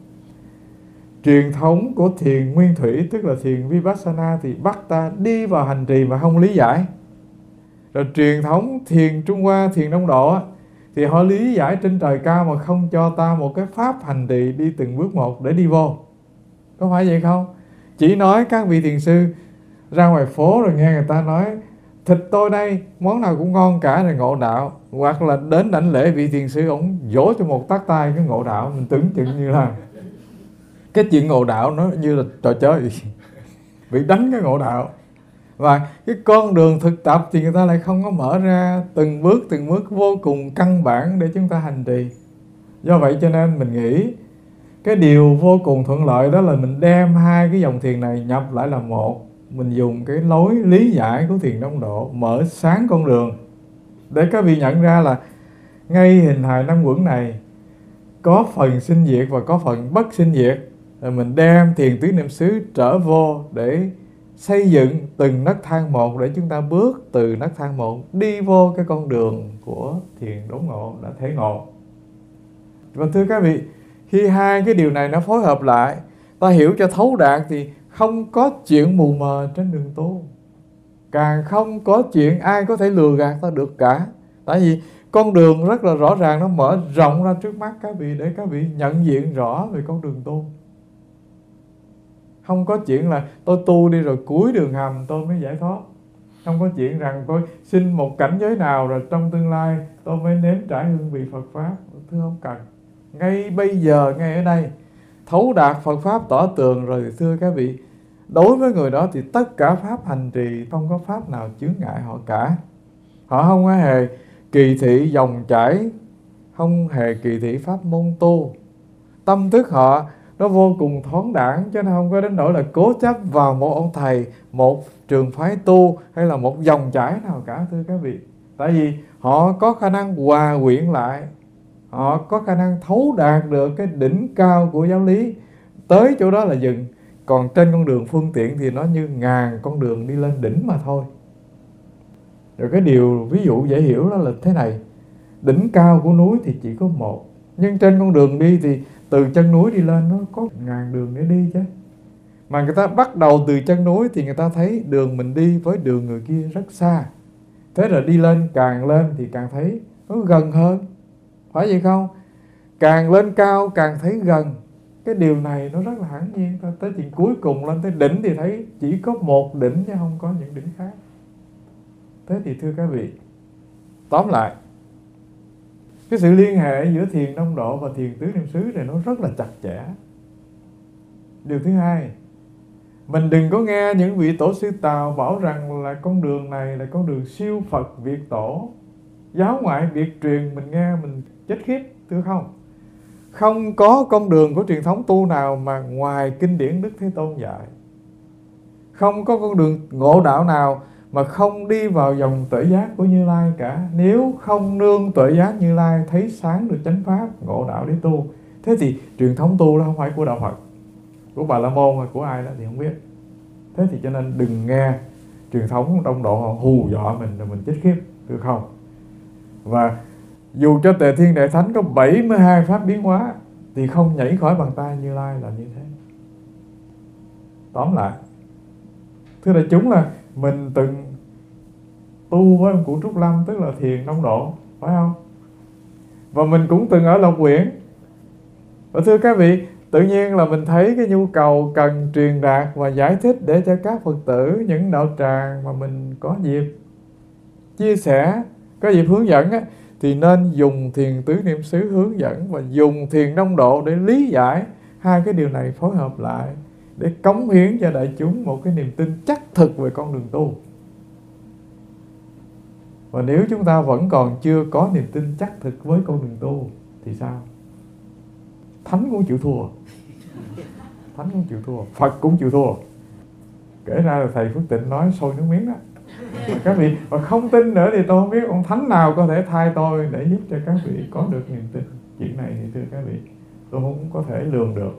Truyền thống của thiền nguyên thủy, tức là thiền Vipassana, thì bắt ta đi vào hành trì mà không lý giải. Rồi truyền thống thiền Trung Hoa, thiền Đông Độ, thì họ lý giải trên trời cao mà không cho ta một cái pháp hành trì đi từng bước một để đi vô. Có phải vậy không? Chỉ nói các vị thiền sư ra ngoài phố rồi nghe người ta nói thịt tôi đây, món nào cũng ngon cả, rồi ngộ đạo. Hoặc là đến đảnh lễ vị thiền sư, ổng vỗ cho một tát tay cái ngộ đạo. Mình tưởng chừng như là cái chuyện ngộ đạo nó như là trò chơi, bị đánh cái ngộ đạo. Và cái con đường thực tập thì người ta lại không có mở ra từng bước từng bước vô cùng căn bản để chúng ta hành trì. Do vậy cho nên mình nghĩ cái điều vô cùng thuận lợi đó là mình đem hai cái dòng thiền này nhập lại là một. Mình dùng cái lối lý giải của thiền Đông Độ mở sáng con đường để các vị nhận ra là ngay hình hài năm quẩn này có phần sinh diệt và có phần bất sinh diệt. Rồi mình đem thiền tứ niệm xứ trở vô để xây dựng từng nấc thang một, để chúng ta bước từ nấc thang một đi vô cái con đường của thiền đốn ngộ, đã thể ngộ. Và thưa các vị, khi hai cái điều này nó phối hợp lại, ta hiểu cho thấu đạt, thì không có chuyện mù mờ trên đường tu, càng không có chuyện ai có thể lừa gạt ta được cả. Tại vì con đường rất là rõ ràng, nó mở rộng ra trước mắt các vị để các vị nhận diện rõ về con đường tu. Không có chuyện là tôi tu đi rồi cuối đường hầm tôi mới giải thoát. Không có chuyện rằng tôi xin một cảnh giới nào rồi trong tương lai tôi mới nếm trải hương vị Phật Pháp. Thưa không cần. Ngay bây giờ, ngay ở đây, thấu đạt Phật Pháp tỏ tường rồi, thì thưa các vị, đối với người đó thì tất cả pháp hành trì không có pháp nào chướng ngại họ cả. Họ không có hề kỳ thị dòng chảy, không hề kỳ thị pháp môn tu. Tâm thức họ nó vô cùng thoáng đẳng, chứ nó không có đến nỗi là cố chấp vào một ông thầy, một trường phái tu hay là một dòng chảy nào cả, thưa các vị. Tại vì họ có khả năng hòa quyện lại, Họ có khả năng thấu đạt được cái đỉnh cao của giáo lý, tới chỗ đó là dừng. Còn trên con đường phương tiện thì nó như ngàn con đường đi lên đỉnh mà thôi. Rồi cái điều ví dụ dễ hiểu đó là thế này: đỉnh cao của núi thì chỉ có một, nhưng trên con đường đi thì từ chân núi đi lên nó có ngàn đường để đi chứ. Mà người ta bắt đầu từ chân núi thì người ta thấy đường mình đi với đường người kia rất xa. Thế rồi đi lên, càng lên thì càng thấy nó gần hơn, phải vậy không? Càng lên cao càng thấy gần. Cái điều này nó rất là hẳn nhiên. Tới chuyện cuối cùng lên tới đỉnh thì thấy chỉ có một đỉnh chứ không có những đỉnh khác. Thế thì thưa các vị, tóm lại, cái sự liên hệ giữa thiền đông độ và thiền tứ niệm xứ này nó rất là chặt chẽ. Điều thứ hai, mình đừng có nghe những vị tổ sư Tào bảo rằng là con đường này là con đường siêu Phật Việt Tổ, giáo ngoại biệt truyền, mình nghe mình chết khiếp, thưa không? Không có con đường của truyền thống tu nào mà ngoài kinh điển Đức Thế Tôn dạy. Không có con đường ngộ đạo nào mà không đi vào dòng tuệ giác của Như Lai cả. Nếu không nương tuệ giác Như Lai, thấy sáng được chánh pháp, ngộ đạo để tu, thế thì truyền thống tu đó không phải của đạo Phật, của Bà La Môn hay của ai đó thì không biết. Thế thì cho nên đừng nghe truyền thống đông độ họ hù dọa mình rồi mình chết khiếp, được không? Và dù cho Tề Thiên Đại Thánh có bảy mươi hai pháp biến hóa thì không nhảy khỏi bàn tay Như Lai là như thế. Tóm lại, thưa đại chúng, là mình từng tu với ông cụ Trúc Lâm, tức là thiền đông độ, phải không? Và mình cũng từng ở Lộc Quyển. Và thưa các vị, tự nhiên là mình thấy cái nhu cầu cần truyền đạt và giải thích để cho các Phật tử, những đạo tràng mà mình có dịp chia sẻ, có dịp hướng dẫn á, thì nên dùng thiền tứ niệm xứ hướng dẫn và dùng thiền đông độ để lý giải. Hai cái điều này phối hợp lại để cống hiến cho đại chúng một cái niềm tin chắc thực về con đường tu. Và nếu chúng ta vẫn còn chưa có niềm tin chắc thực với con đường tu thì sao? Thánh cũng chịu thua, Thánh cũng chịu thua, Phật cũng chịu thua. Kể ra là thầy Phước Tịnh nói sôi nước miếng đó. Mà các vị mà không tin nữa thì tôi không biết ông Thánh nào có thể thay tôi để giúp cho các vị có được niềm tin. Chuyện này thì thưa các vị, tôi không có thể lường được.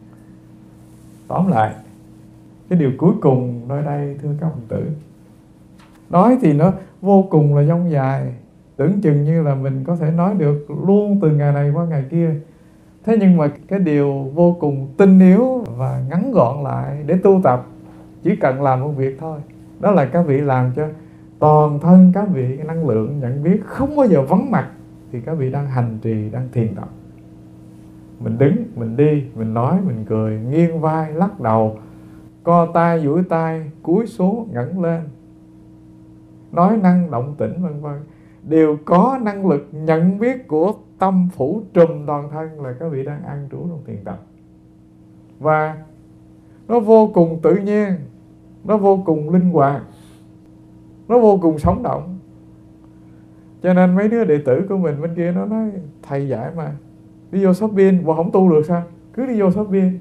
Tóm lại, cái điều cuối cùng nơi đây thưa các Phật tử, nói thì nó vô cùng là dông dài, tưởng chừng như là mình có thể nói được luôn từ ngày này qua ngày kia. Thế nhưng mà cái điều vô cùng tinh yếu và ngắn gọn lại để tu tập chỉ cần làm một việc thôi. Đó là các vị làm cho toàn thân các vị cái năng lượng nhận biết không bao giờ vắng mặt, thì các vị đang hành trì, đang thiền tập. Mình đứng, mình đi, mình nói, mình cười, nghiêng vai, lắc đầu, co tay, duỗi tay, cúi xuống, ngẩng lên, nói năng, động tĩnh vân vân, đều có năng lực nhận biết của tâm phủ trùm toàn thân là các vị đang an trú trong thiền tập. Và nó vô cùng tự nhiên, nó vô cùng linh hoạt, nó vô cùng sống động. Cho nên mấy đứa đệ tử của mình bên kia nó nói thầy dạy mà đi vô shopping mà không tu được sao? Cứ đi vô shopping.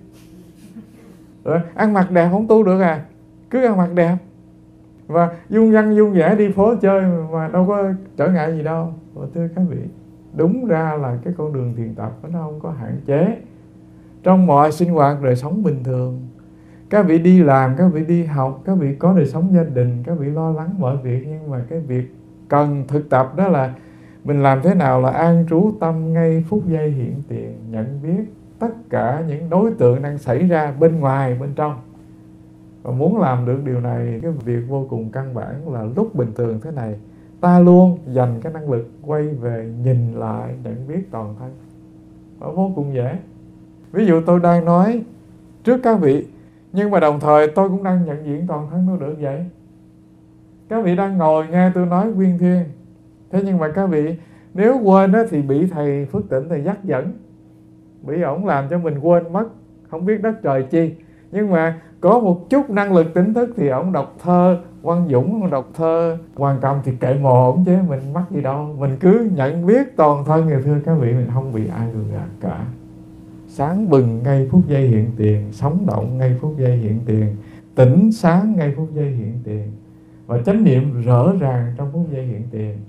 Rồi ăn mặc đẹp không tu được à? Cứ ăn mặc đẹp. Và dung dăng dung dẻ đi phố chơi mà đâu có trở ngại gì đâu. Và thưa các vị, đúng ra là cái con đường thiền tập nó không có hạn chế. Trong mọi sinh hoạt đời sống bình thường, các vị đi làm, các vị đi học, các vị có đời sống gia đình, các vị lo lắng mọi việc, nhưng mà cái việc cần thực tập đó là mình làm thế nào là an trú tâm ngay phút giây hiện tiền, nhận biết tất cả những đối tượng đang xảy ra bên ngoài, bên trong. Và muốn làm được điều này, cái việc vô cùng căn bản là lúc bình thường thế này, ta luôn dành cái năng lực quay về nhìn lại, nhận biết toàn thân. Nó vô cùng dễ. Ví dụ tôi đang nói trước các vị, nhưng mà đồng thời tôi cũng đang nhận diện toàn thân nó được vậy. Các vị đang ngồi nghe tôi nói quyên thuyên, thế nhưng mà các vị nếu quên đó thì bị thầy Phước Tịnh thầy dắt dẫn, bị ổng làm cho mình quên mất, không biết đất trời chi. Nhưng mà có một chút năng lực tỉnh thức thì ổng đọc thơ Văn Dũng, ổng đọc thơ Hoàng Cầm thì kệ mồ ổng chứ mình mắc gì đâu. Mình cứ nhận biết toàn thân thì thưa các vị, mình không bị ai lừa gạt cả. Sáng bừng ngay phút giây hiện tiền, sống động ngay phút giây hiện tiền, tỉnh sáng ngay phút giây hiện tiền, và chánh niệm rõ ràng trong phút giây hiện tiền.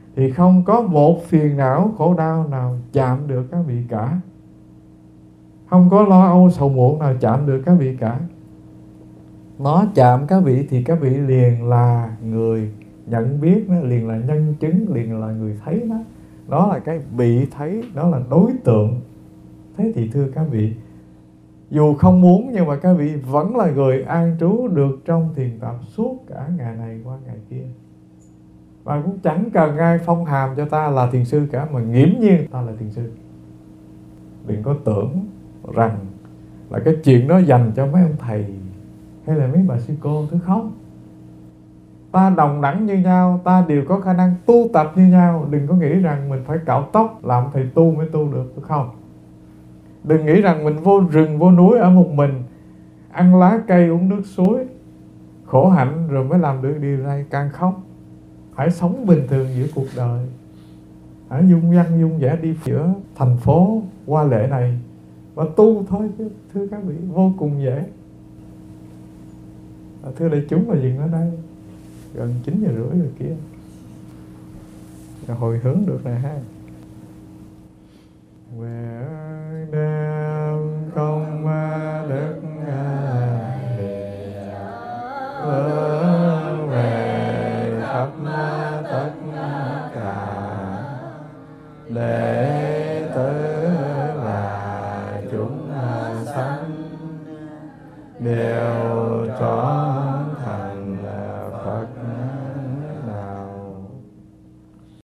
thì không có một phiền não khổ đau nào chạm được các vị cả. Không có lo âu sầu muộn nào chạm được các vị cả. Nó chạm các vị thì các vị liền là người nhận biết nó, liền là nhân chứng, liền là người thấy nó. Đó là cái bị thấy, đó là đối tượng. Thế thì thưa các vị, dù không muốn nhưng mà các vị vẫn là người an trú được trong thiền tập suốt cả ngày này qua ngày kia. Và cũng chẳng cần ai phong hàm cho ta là thiền sư cả, mà nghiễm nhiên ta là thiền sư. Đừng có tưởng rằng là cái chuyện đó dành cho mấy ông thầy hay là mấy bà sư cô, thứ không. Ta đồng đẳng như nhau, ta đều có khả năng tu tập như nhau. Đừng có nghĩ rằng mình phải cạo tóc làm thầy tu mới tu được, thứ không. Đừng nghĩ rằng mình vô rừng vô núi ở một mình, ăn lá cây uống nước suối, khổ hạnh rồi mới làm được điều này, càng không. Hãy sống bình thường giữa cuộc đời. Hãy dung dăng dung dẻ đi giữa thành phố hoa lệ này và tu thôi chứ, thưa các vị, vô cùng dễ. À, thưa đại chúng, là dừng ở đây, gần chín giờ rưỡi rồi kia, rồi hồi hướng được này ha. Về đem công đức hướng về khắp tất cả đệ tử và chúng sanh đều trọn